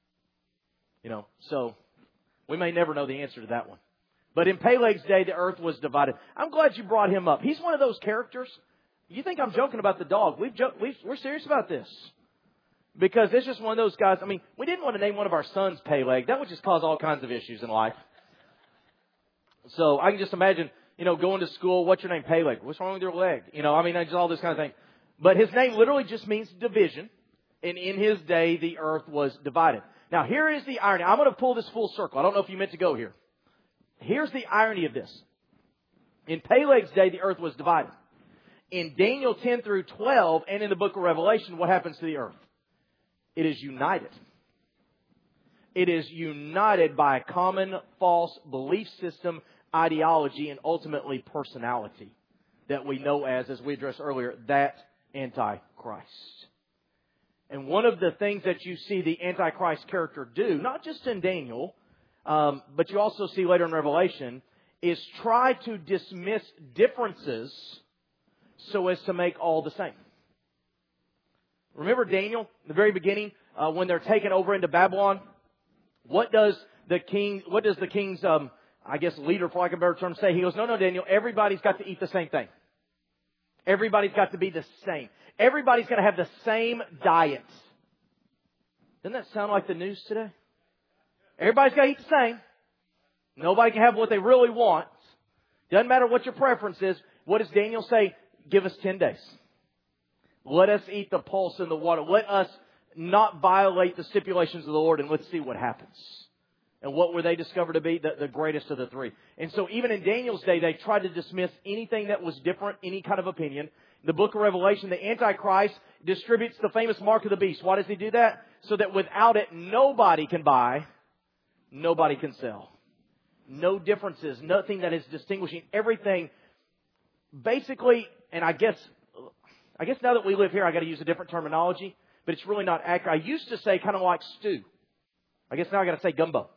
A: So we may never know the answer to that one. But in Peleg's day, the earth was divided. I'm glad you brought him up. He's one of those characters. You think I'm joking about the dog. We're serious about this. Because it's just one of those guys. I mean, we didn't want to name one of our sons Peleg. That would just cause all kinds of issues in life. So I can just imagine, going to school. What's your name? Peleg. What's wrong with your leg? Just all this kind of thing. But his name literally just means division. And in his day, the earth was divided. Now, here is the irony. I'm going to pull this full circle. I don't know if you meant to go here. Here's the irony of this. In Peleg's day, the earth was divided. In Daniel 10 through 12 and in the book of Revelation, what happens to the earth? It is united. It is united by a common false belief system, ideology, and ultimately personality that we know as we addressed earlier, that Antichrist. And one of the things that you see the Antichrist character do, not just in Daniel, but you also see later in Revelation, is try to dismiss differences so as to make all the same. Remember Daniel, in the very beginning, when they're taken over into Babylon? What does the king's, leader, for lack of a better term, say? He goes, no, Daniel, everybody's got to eat the same thing. Everybody's got to be the same. Everybody's got to have the same diet. Doesn't that sound like the news today? Everybody's got to eat the same. Nobody can have what they really want. Doesn't matter what your preference is. What does Daniel say? Give us 10 days. Let us eat the pulse in the water. Let us not violate the stipulations of the Lord, and let's see what happens. And what were they discovered to be? The greatest of the 3. And so even in Daniel's day, they tried to dismiss anything that was different, any kind of opinion. In the book of Revelation, the Antichrist distributes the famous mark of the beast. Why does he do that? So that without it, nobody can buy, nobody can sell. No differences, nothing that is distinguishing. Everything, basically, and I guess now that we live here, I got to use a different terminology, but it's really not accurate. I used to say kind of like stew. I guess now I got to say gumbo.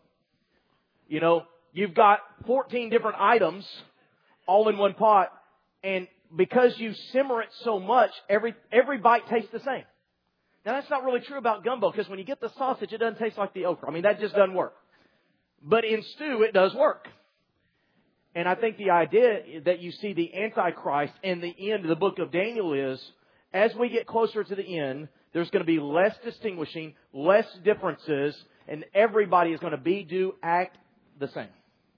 A: You've got 14 different items all in one pot, and because you simmer it so much, every bite tastes the same. Now that's not really true about gumbo, because when you get the sausage, it doesn't taste like the okra. That just doesn't work. But in stew, it does work. And I think the idea that you see the Antichrist in the end of the book of Daniel is, as we get closer to the end, there's going to be less distinguishing, less differences, and everybody is going to act the same.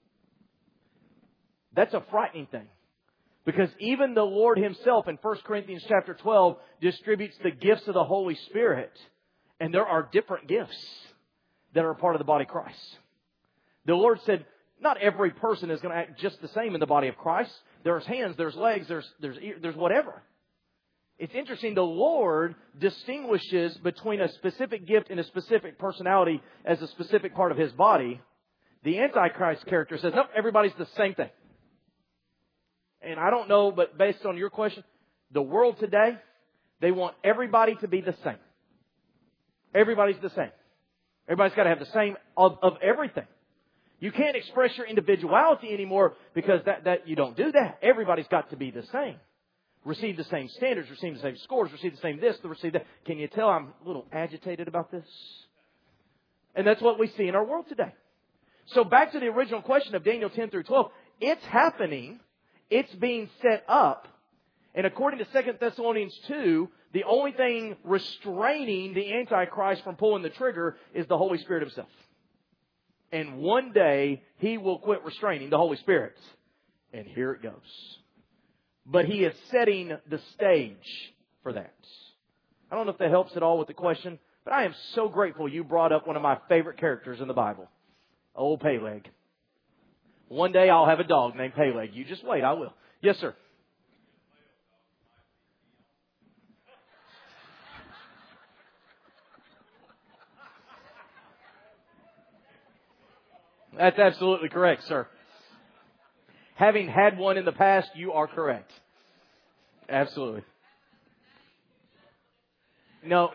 A: That's a frightening thing. Because even the Lord Himself in 1 Corinthians chapter 12 distributes the gifts of the Holy Spirit. And there are different gifts that are a part of the body of Christ. The Lord said, not every person is going to act just the same in the body of Christ. There's hands, there's legs, there's whatever. It's interesting, the Lord distinguishes between a specific gift and a specific personality as a specific part of His body. The Antichrist character says, nope, everybody's the same thing. And I don't know, but based on your question, the world today, they want everybody to be the same. Everybody's the same. Everybody's got to have the same of everything. You can't express your individuality anymore because that you don't do that. Everybody's got to be the same. Receive the same standards, receive the same scores, receive the same this, receive that. Can you tell I'm a little agitated about this? And that's what we see in our world today. So back to the original question of Daniel 10 through 12. It's happening. It's being set up. And according to 2 Thessalonians 2, the only thing restraining the Antichrist from pulling the trigger is the Holy Spirit Himself. And one day, He will quit restraining the Holy Spirit. And here it goes. But He is setting the stage for that. I don't know if that helps at all with the question, but I am so grateful you brought up one of my favorite characters in the Bible. Old Peleg. One day I'll have a dog named Peleg. You just wait, I will. Yes, sir. That's absolutely correct, sir. Having had one in the past, you are correct. Absolutely. No.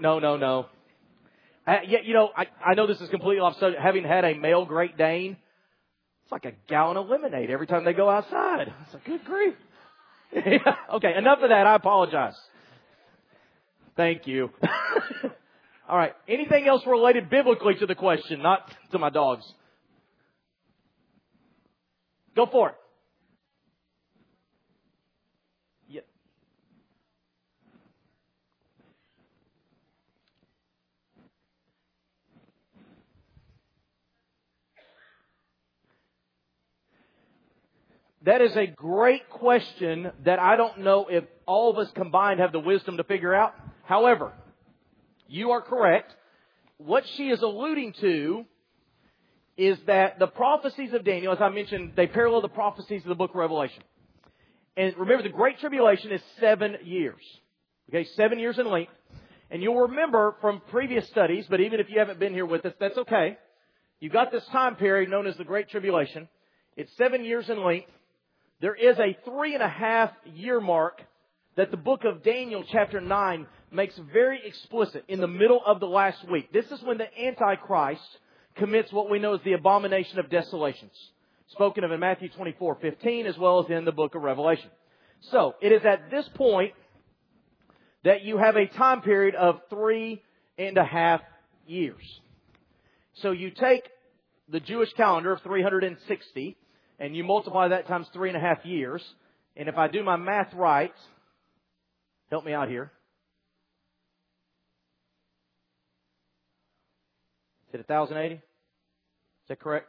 A: I know this is completely off subject. Having had a male Great Dane, it's like a gallon of lemonade every time they go outside. It's like, good grief. Okay, enough of that. I apologize. Thank you. All right. Anything else related biblically to the question, not to my dogs? Go for it. Yeah. That is a great question that I don't know if all of us combined have the wisdom to figure out. However, you are correct. What she is alluding to is that the prophecies of Daniel, as I mentioned, they parallel the prophecies of the book of Revelation. And remember, the Great Tribulation is 7 years. Okay, 7 years in length. And you'll remember from previous studies, but even if you haven't been here with us, that's okay. You've got this time period known as the Great Tribulation. It's 7 years in length. There is a 3.5 year mark that the book of Daniel chapter 9 makes very explicit in the middle of the last week. This is when the Antichrist commits what we know as the abomination of desolations, spoken of in Matthew 24:15 as well as in the book of Revelation. So, it is at this point that you have a time period of 3.5 years. So you take the Jewish calendar of 360 and you multiply that times 3.5 years. And if I do my math right, help me out here. Is it 1,080? Is that correct?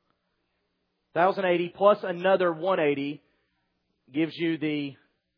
A: 1,080 plus another 180 gives you the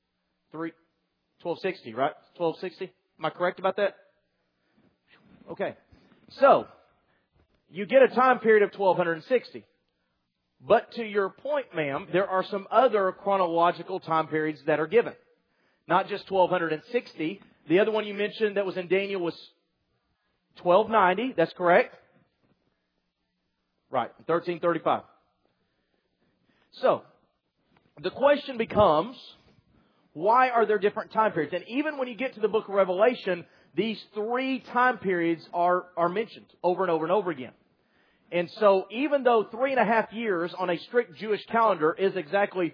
A: 1,260, right? 1,260? Am I correct about that? Okay. So, you get a time period of 1,260. But to your point, ma'am, there are some other chronological time periods that are given. Not just 1,260. The other one you mentioned that was in Daniel was 1,290. That's correct. Right. 1335. So, the question becomes, why are there different time periods? And even when you get to the book of Revelation, these 3 time periods are mentioned over and over and over again. And so, even though 3.5 years on a strict Jewish calendar is exactly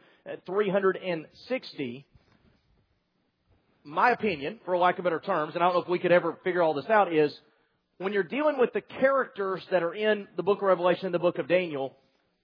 A: 360, my opinion, for lack of better terms, and I don't know if we could ever figure all this out, is when you're dealing with the characters that are in the book of Revelation and the book of Daniel,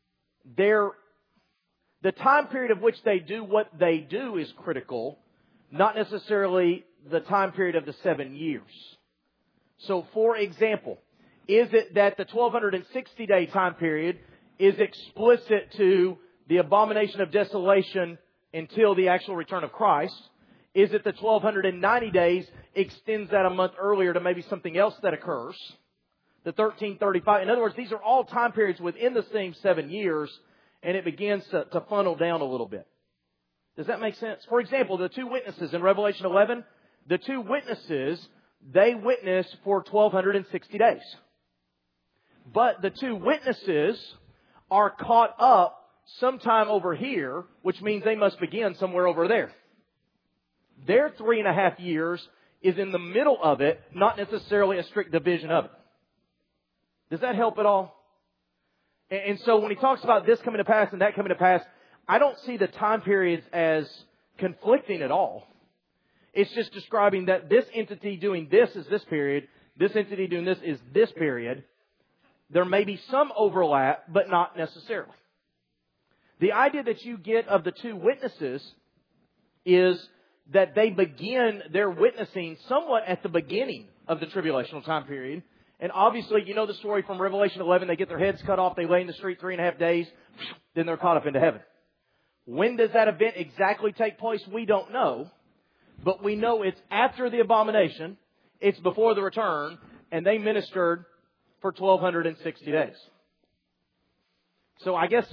A: the time period of which they do what they do is critical, not necessarily the time period of the 7 years. So, for example, is it that the 1,260-day time period is explicit to the abomination of desolation until the actual return of Christ? Is it the 1,290 days extends that a month earlier to maybe something else that occurs? The 1335. In other words, these are all time periods within the same 7 years, and it begins to funnel down a little bit. Does that make sense? For example, the 2 witnesses in Revelation 11, the 2 witnesses, they witnessed for 1,260 days. But the 2 witnesses are caught up sometime over here, which means they must begin somewhere over there. Their 3.5 years is in the middle of it, not necessarily a strict division of it. Does that help at all? And so when he talks about this coming to pass and that coming to pass, I don't see the time periods as conflicting at all. It's just describing that this entity doing this is this period, this entity doing this is this period. There may be some overlap, but not necessarily. The idea that you get of the 2 witnesses is that they begin their witnessing somewhat at the beginning of the tribulational time period. And obviously, you know the story from Revelation 11. They get their heads cut off. They lay in the street 3.5 days. Then they're caught up into heaven. When does that event exactly take place? We don't know. But we know it's after the abomination. It's before the return. And they ministered for 1,260 days. So I guess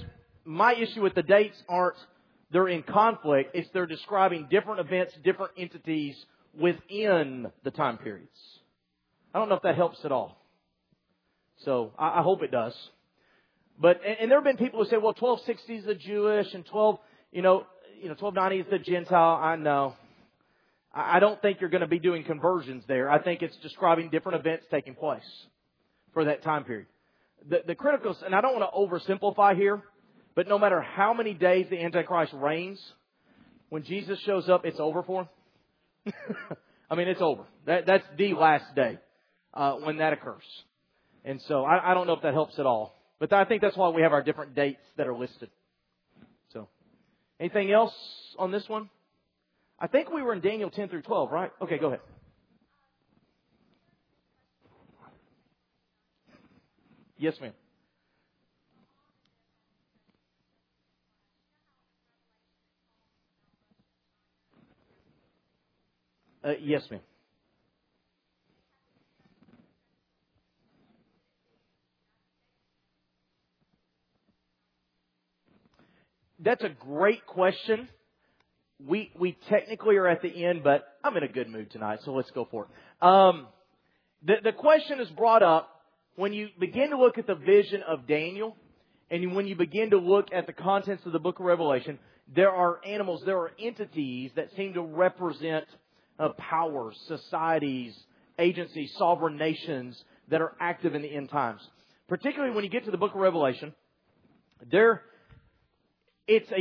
A: my issue with the dates aren't they're in conflict. It's they're describing different events, different entities within the time periods. I don't know if that helps at all. So I hope it does. But and there have been people who say, well, 1260 is the Jewish and 1290 is the Gentile. I know. I don't think you're going to be doing conversions there. I think it's describing different events taking place for that time period. The critical, and I don't want to oversimplify here, but no matter how many days the Antichrist reigns, when Jesus shows up, it's over for him. I mean, it's over. That's the last day when that occurs. And so I don't know if that helps at all. But I think that's why we have our different dates that are listed. So, anything else on this one? I think we were in Daniel 10 through 12, right? Okay, go ahead. Yes, ma'am. Yes, ma'am. That's a great question. We technically are at the end, but I'm in a good mood tonight, so let's go for it. The question is brought up when you begin to look at the vision of Daniel, and when you begin to look at the contents of the book of Revelation, there are animals, there are entities that seem to represent powers, societies, agencies, sovereign nations that are active in the end times. Particularly when you get to the book of Revelation, it's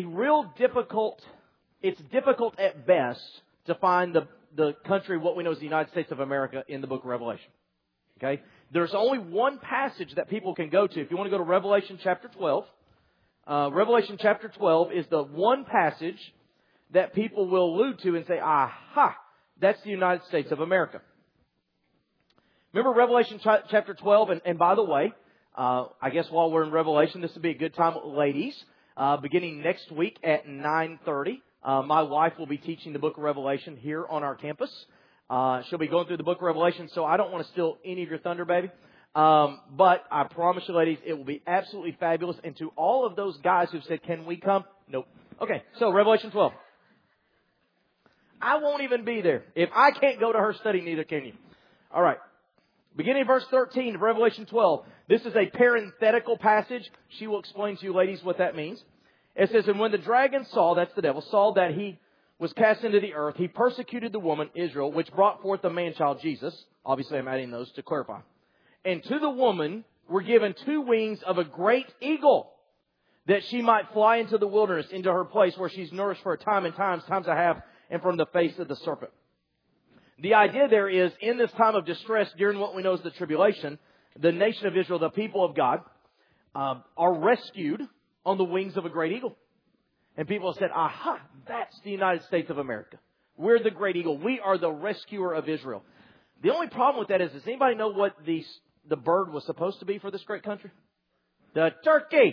A: difficult at best to find the country, what we know as the United States of America, in the book of Revelation. Okay? There's only one passage that people can go to. If you want to go to Revelation chapter 12, Revelation chapter 12 is the one passage that people will allude to and say, aha, that's the United States of America. Remember Revelation chapter 12? And by the way, I guess while we're in Revelation, this would be a good time, ladies. Beginning next week at 9:30, my wife will be teaching the book of Revelation here on our campus. She'll be going through the book of Revelation, so I don't want to steal any of your thunder, baby. But I promise you, ladies, it will be absolutely fabulous. And to all of those guys who've said, can we come? Nope. Okay, so Revelation 12. I won't even be there. If I can't go to her study, neither can you. All right. Beginning of verse 13 of Revelation 12. This is a parenthetical passage. She will explain to you, ladies, what that means. It says, and when the dragon saw, that's the devil, saw that he was cast into the earth, he persecuted the woman, Israel, which brought forth the man-child, Jesus. Obviously, I'm adding those to clarify. And to the woman were given 2 wings of a great eagle, that she might fly into the wilderness, into her place where she's nourished for a time and times a half, and from the face of the serpent. The idea there is, in this time of distress, during what we know as the tribulation, the nation of Israel, the people of God, are rescued on the wings of a great eagle. And people have said, aha, that's the United States of America. We're the great eagle. We are the rescuer of Israel. The only problem with that is, does anybody know what the bird was supposed to be for this great country? The turkey.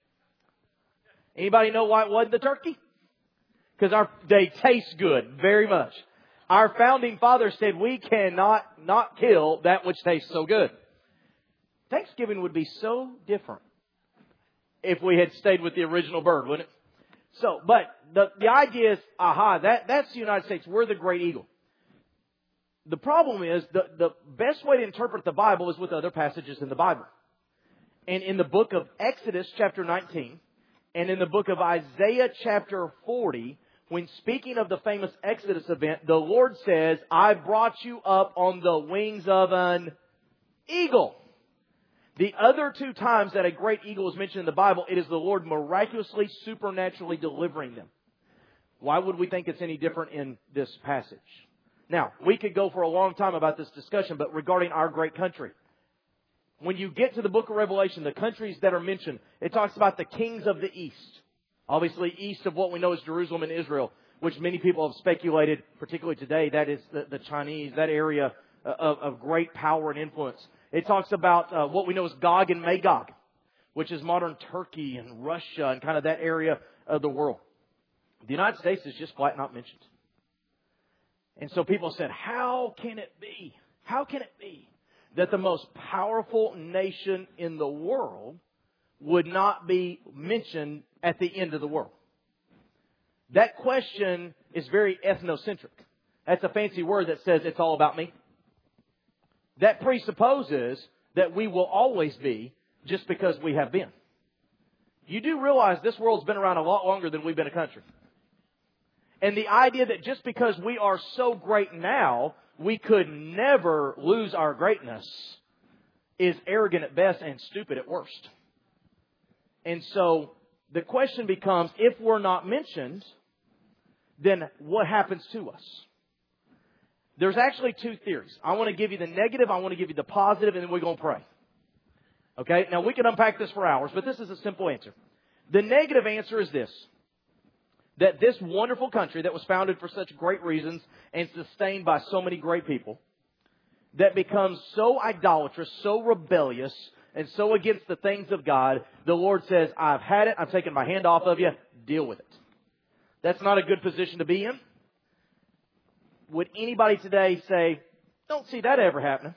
A: Anybody know why it wasn't the turkey? Because they taste good very much. Our founding fathers said we cannot not kill that which tastes so good. Thanksgiving would be so different if we had stayed with the original bird, wouldn't it? So, but the idea is, aha, that's the United States. We're the great eagle. The problem is, the best way to interpret the Bible is with other passages in the Bible. And in the book of Exodus chapter 19, and in the book of Isaiah chapter 40, when speaking of the famous Exodus event, the Lord says, I brought you up on the wings of an eagle. The other 2 times that a great eagle is mentioned in the Bible, it is the Lord miraculously, supernaturally delivering them. Why would we think it's any different in this passage? Now, we could go for a long time about this discussion, but regarding our great country, when you get to the book of Revelation, the countries that are mentioned, it talks about the kings of the east. Obviously, east of what we know as Jerusalem and Israel, which many people have speculated, particularly today, that is the Chinese, that area of great power and influence. It talks about what we know as Gog and Magog, which is modern Turkey and Russia and kind of that area of the world. The United States is just flat not mentioned. And so people said, how can it be? How can it be that the most powerful nation in the world would not be mentioned at the end of the world? That question is very ethnocentric. That's a fancy word that says it's all about me. That presupposes that we will always be just because we have been. You do realize this world's been around a lot longer than we've been a country. And the idea that just because we are so great now, we could never lose our greatness is arrogant at best and stupid at worst. And so the question becomes, if we're not mentioned, then what happens to us? There's actually two theories. I want to give you the negative, I want to give you the positive, and then we're going to pray. Okay? Now, we can unpack this for hours, but this is a simple answer. The negative answer is this: that this wonderful country that was founded for such great reasons and sustained by so many great people, that becomes so idolatrous, so rebellious, and so against the things of God, the Lord says, I've had it, I'm taking my hand off of you, deal with it. That's not a good position to be in. Would anybody today say, don't see that ever happening?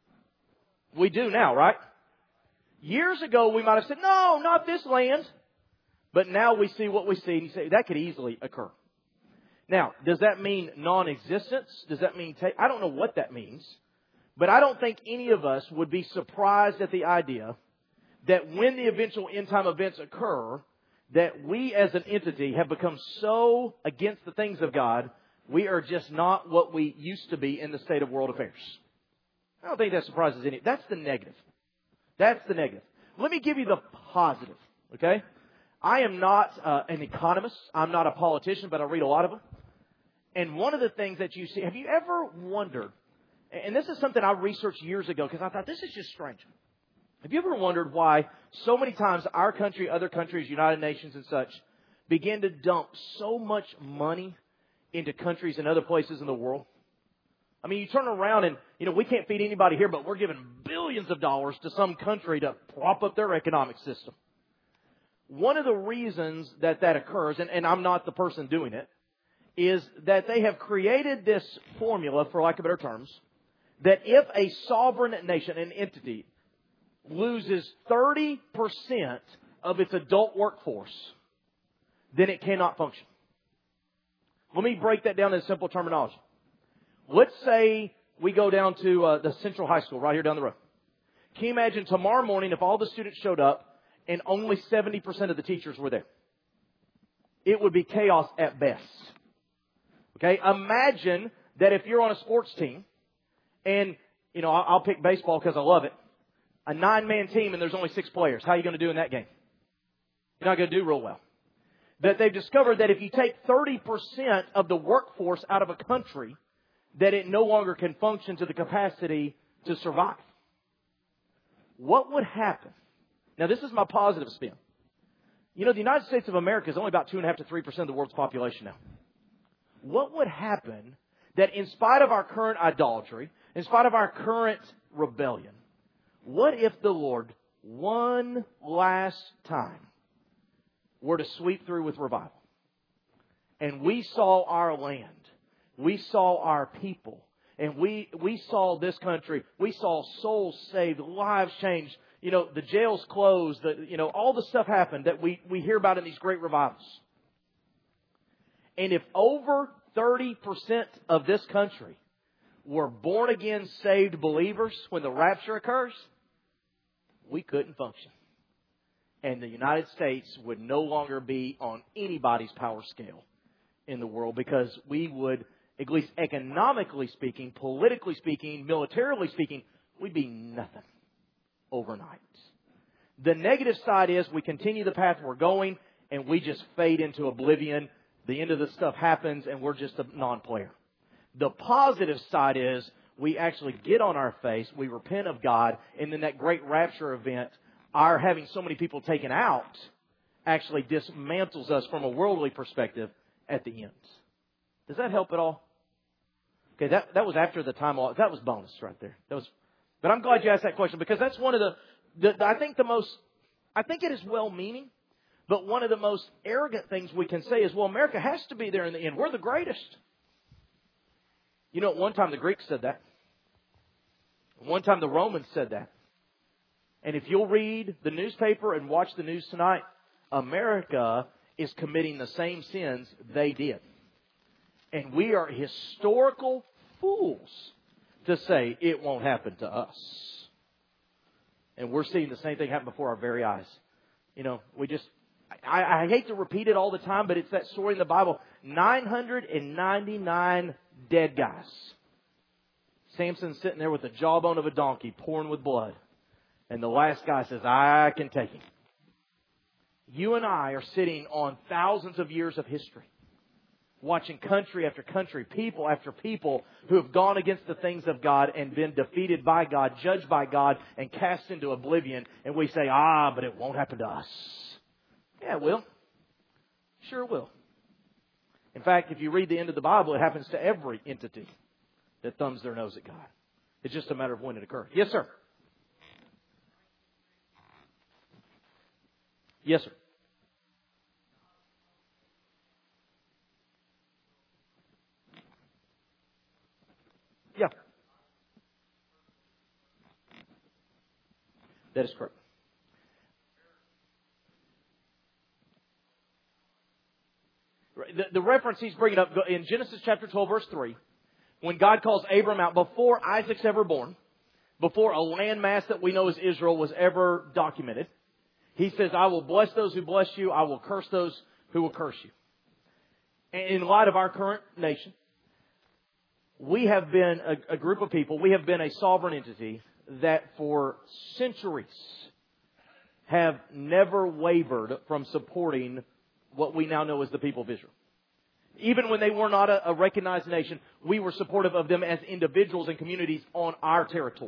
A: We do now, right? Years ago, we might have said, no, not this land. But now we see what we see, and you say, that could easily occur. Now, does that mean non-existence? Does that mean, I don't know what that means. But I don't think any of us would be surprised at the idea that when the eventual end-time events occur, that we as an entity have become so against the things of God, we are just not what we used to be in the state of world affairs. I don't think that surprises any. That's the negative. That's the negative. Let me give you the positive, okay? I am not an economist. I'm not a politician, but I read a lot of them. And one of the things that you see, have you ever wondered, and this is something I researched years ago because I thought this is just strange. Have you ever wondered why so many times our country, other countries, United Nations and such, begin to dump so much money into countries and other places in the world? I mean, you turn around and, we can't feed anybody here, but we're giving billions of dollars to some country to prop up their economic system. One of the reasons that occurs, and I'm not the person doing it, is that they have created this formula, for lack of better terms, that if a sovereign nation, an entity, loses 30% of its adult workforce, then it cannot function. Let me break that down in simple terminology. Let's say we go down to the Central High School right here down the road. Can you imagine tomorrow morning if all the students showed up and only 70% of the teachers were there? It would be chaos at best. Okay? Imagine that if you're on a sports team and, I'll pick baseball because I love it, a 9-man team and there's only 6 players. How are you going to do in that game? You're not going to do real well. That they've discovered that if you take 30% of the workforce out of a country, that it no longer can function to the capacity to survive. What would happen? Now, this is my positive spin. The United States of America is only about 2.5 to 3% of the world's population now. What would happen that in spite of our current idolatry, in spite of our current rebellion, what if the Lord, one last time, were to sweep through with revival? And we saw our land. We saw our people. And we saw this country. We saw souls saved, lives changed. The jails closed. All the stuff happened that we hear about in these great revivals. And if over 30% of this country were born again, saved believers when the rapture occurs, we couldn't function. And the United States would no longer be on anybody's power scale in the world, because we would, at least economically speaking, politically speaking, militarily speaking, we'd be nothing overnight. The negative side is we continue the path we're going and we just fade into oblivion. The end of this stuff happens and we're just a non-player. The positive side is we actually get on our face, we repent of God, and then that great rapture event, our having so many people taken out, actually dismantles us from a worldly perspective at the end. Does that help at all? Okay, that was after the time. That was bonus right there. But I'm glad you asked that question, because that's one of I think it is well-meaning, but one of the most arrogant things we can say is, well, America has to be there in the end. We're the greatest. At one time the Greeks said that. At one time the Romans said that. And if you'll read the newspaper and watch the news tonight, America is committing the same sins they did. And we are historical fools to say it won't happen to us. And we're seeing the same thing happen before our very eyes. You know, I hate to repeat it all the time, but it's that story in the Bible. 999 dead guys. Samson's sitting there with the jawbone of a donkey pouring with blood. And the last guy says, I can take him. You and I are sitting on thousands of years of history, watching country after country, people after people who have gone against the things of God and been defeated by God, judged by God, and cast into oblivion. And we say, but it won't happen to us. Yeah, it will. Sure it will. In fact, if you read the end of the Bible, it happens to every entity that thumbs their nose at God. It's just a matter of when it occurs. Yes, sir. Yes, sir. Yeah. That is correct. The reference he's bringing up in Genesis chapter 12, verse 3, when God calls Abram out before Isaac's ever born, before a landmass that we know as Israel was ever documented, he says, I will bless those who bless you. I will curse those who will curse you. And in light of our current nation, we have been a group of people, we have been a sovereign entity that for centuries have never wavered from supporting what we now know as the people of Israel. Even when they were not a recognized nation, we were supportive of them as individuals and communities on our territory.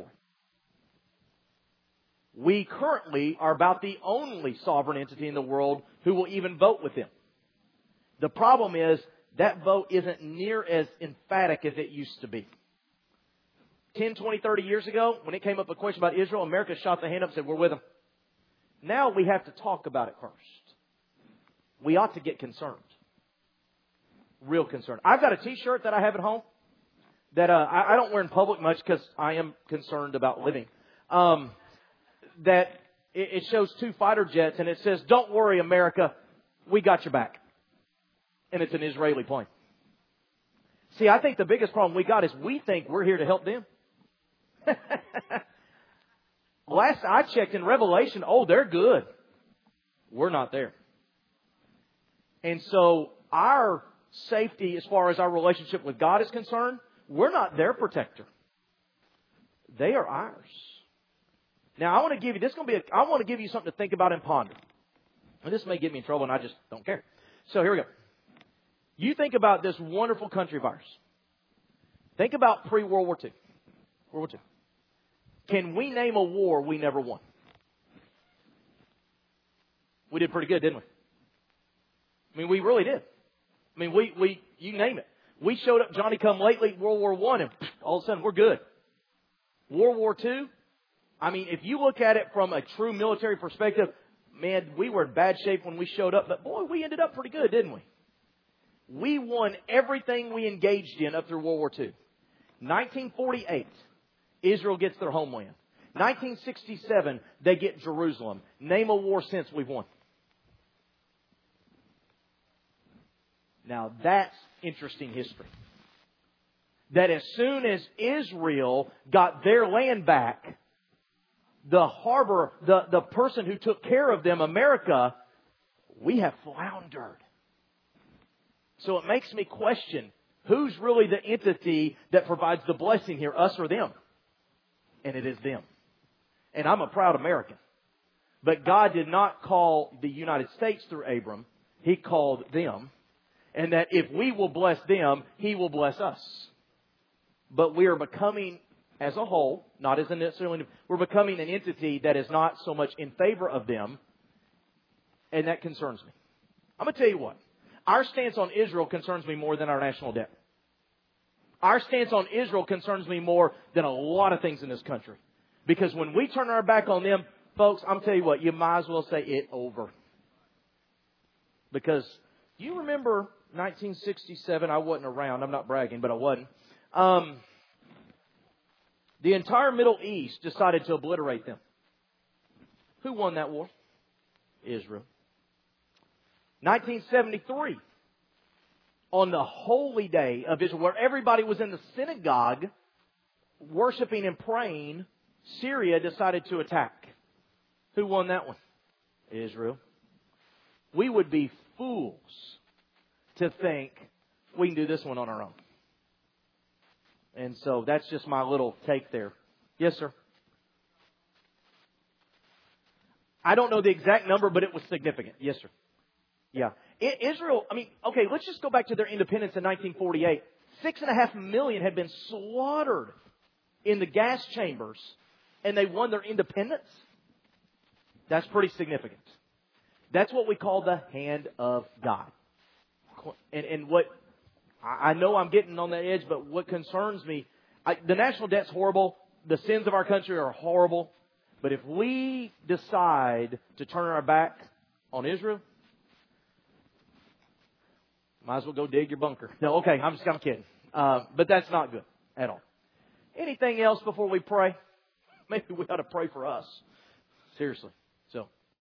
A: We currently are about the only sovereign entity in the world who will even vote with them. The problem is that vote isn't near as emphatic as it used to be. 10, 20, 30 years ago, when it came up a question about Israel, America shot the hand up and said, we're with them. Now we have to talk about it first. We ought to get concerned. Real concerned. I've got a T-shirt that I have at home that I don't wear in public much because I am concerned about living. That it shows two fighter jets and it says, don't worry, America, we got your back. And it's an Israeli plane. See, I think the biggest problem we got is we think we're here to help them. Last I checked in Revelation, they're good. We're not there. And so our safety as far as our relationship with God is concerned, we're not their protector. They are ours. Now, I want to give you something to think about and ponder. And this may get me in trouble, and I just don't care. So here we go. You think about this wonderful country of ours. Think about pre-World War II. World War II. Can we name a war we never won? We did pretty good, didn't we? I mean, we really did. I mean, we you name it. We showed up Johnny-come-lately, World War I, and all of a sudden we're good. World War II, I mean, if you look at it from a true military perspective, man, we were in bad shape when we showed up, but boy, we ended up pretty good, didn't we? We won everything we engaged in up through World War II. 1948, Israel gets their homeland. 1967, they get Jerusalem. Name a war since we've won. Now, that's interesting history. That as soon as Israel got their land back, the harbor, the person who took care of them, America, we have floundered. So it makes me question, who's really the entity that provides the blessing here, us or them? And it is them. And I'm a proud American. But God did not call the United States through Abram. He called them. And that if we will bless them, He will bless us. But we are becoming, as a whole, not as a necessarily, we're becoming an entity that is not so much in favor of them. And that concerns me. I'm going to tell you what. Our stance on Israel concerns me more than our national debt. Our stance on Israel concerns me more than a lot of things in this country. Because when we turn our back on them, folks, I'm telling you what, you might as well say it over. Because do you remember 1967? I wasn't around. I'm not bragging, but I wasn't. The entire Middle East decided to obliterate them. Who won that war? Israel. 1973, on the holy day of Israel, where everybody was in the synagogue worshiping and praying, Syria decided to attack. Who won that one? Israel. We would be fools to think we can do this one on our own. And so that's just my little take there. Yes, sir. I don't know the exact number, but it was significant. Yes, sir. Yeah. Israel, okay, let's just go back to their independence in 1948. 6.5 million had been slaughtered in the gas chambers, and they won their independence. That's pretty significant. That's what we call the hand of God. And what, I know I'm getting on the edge, but what concerns me, the national debt's horrible. The sins of our country are horrible. But if we decide to turn our back on Israel, might as well go dig your bunker. No, okay, I'm kidding. But that's not good at all. Anything else before we pray? Maybe we ought to pray for us. Seriously.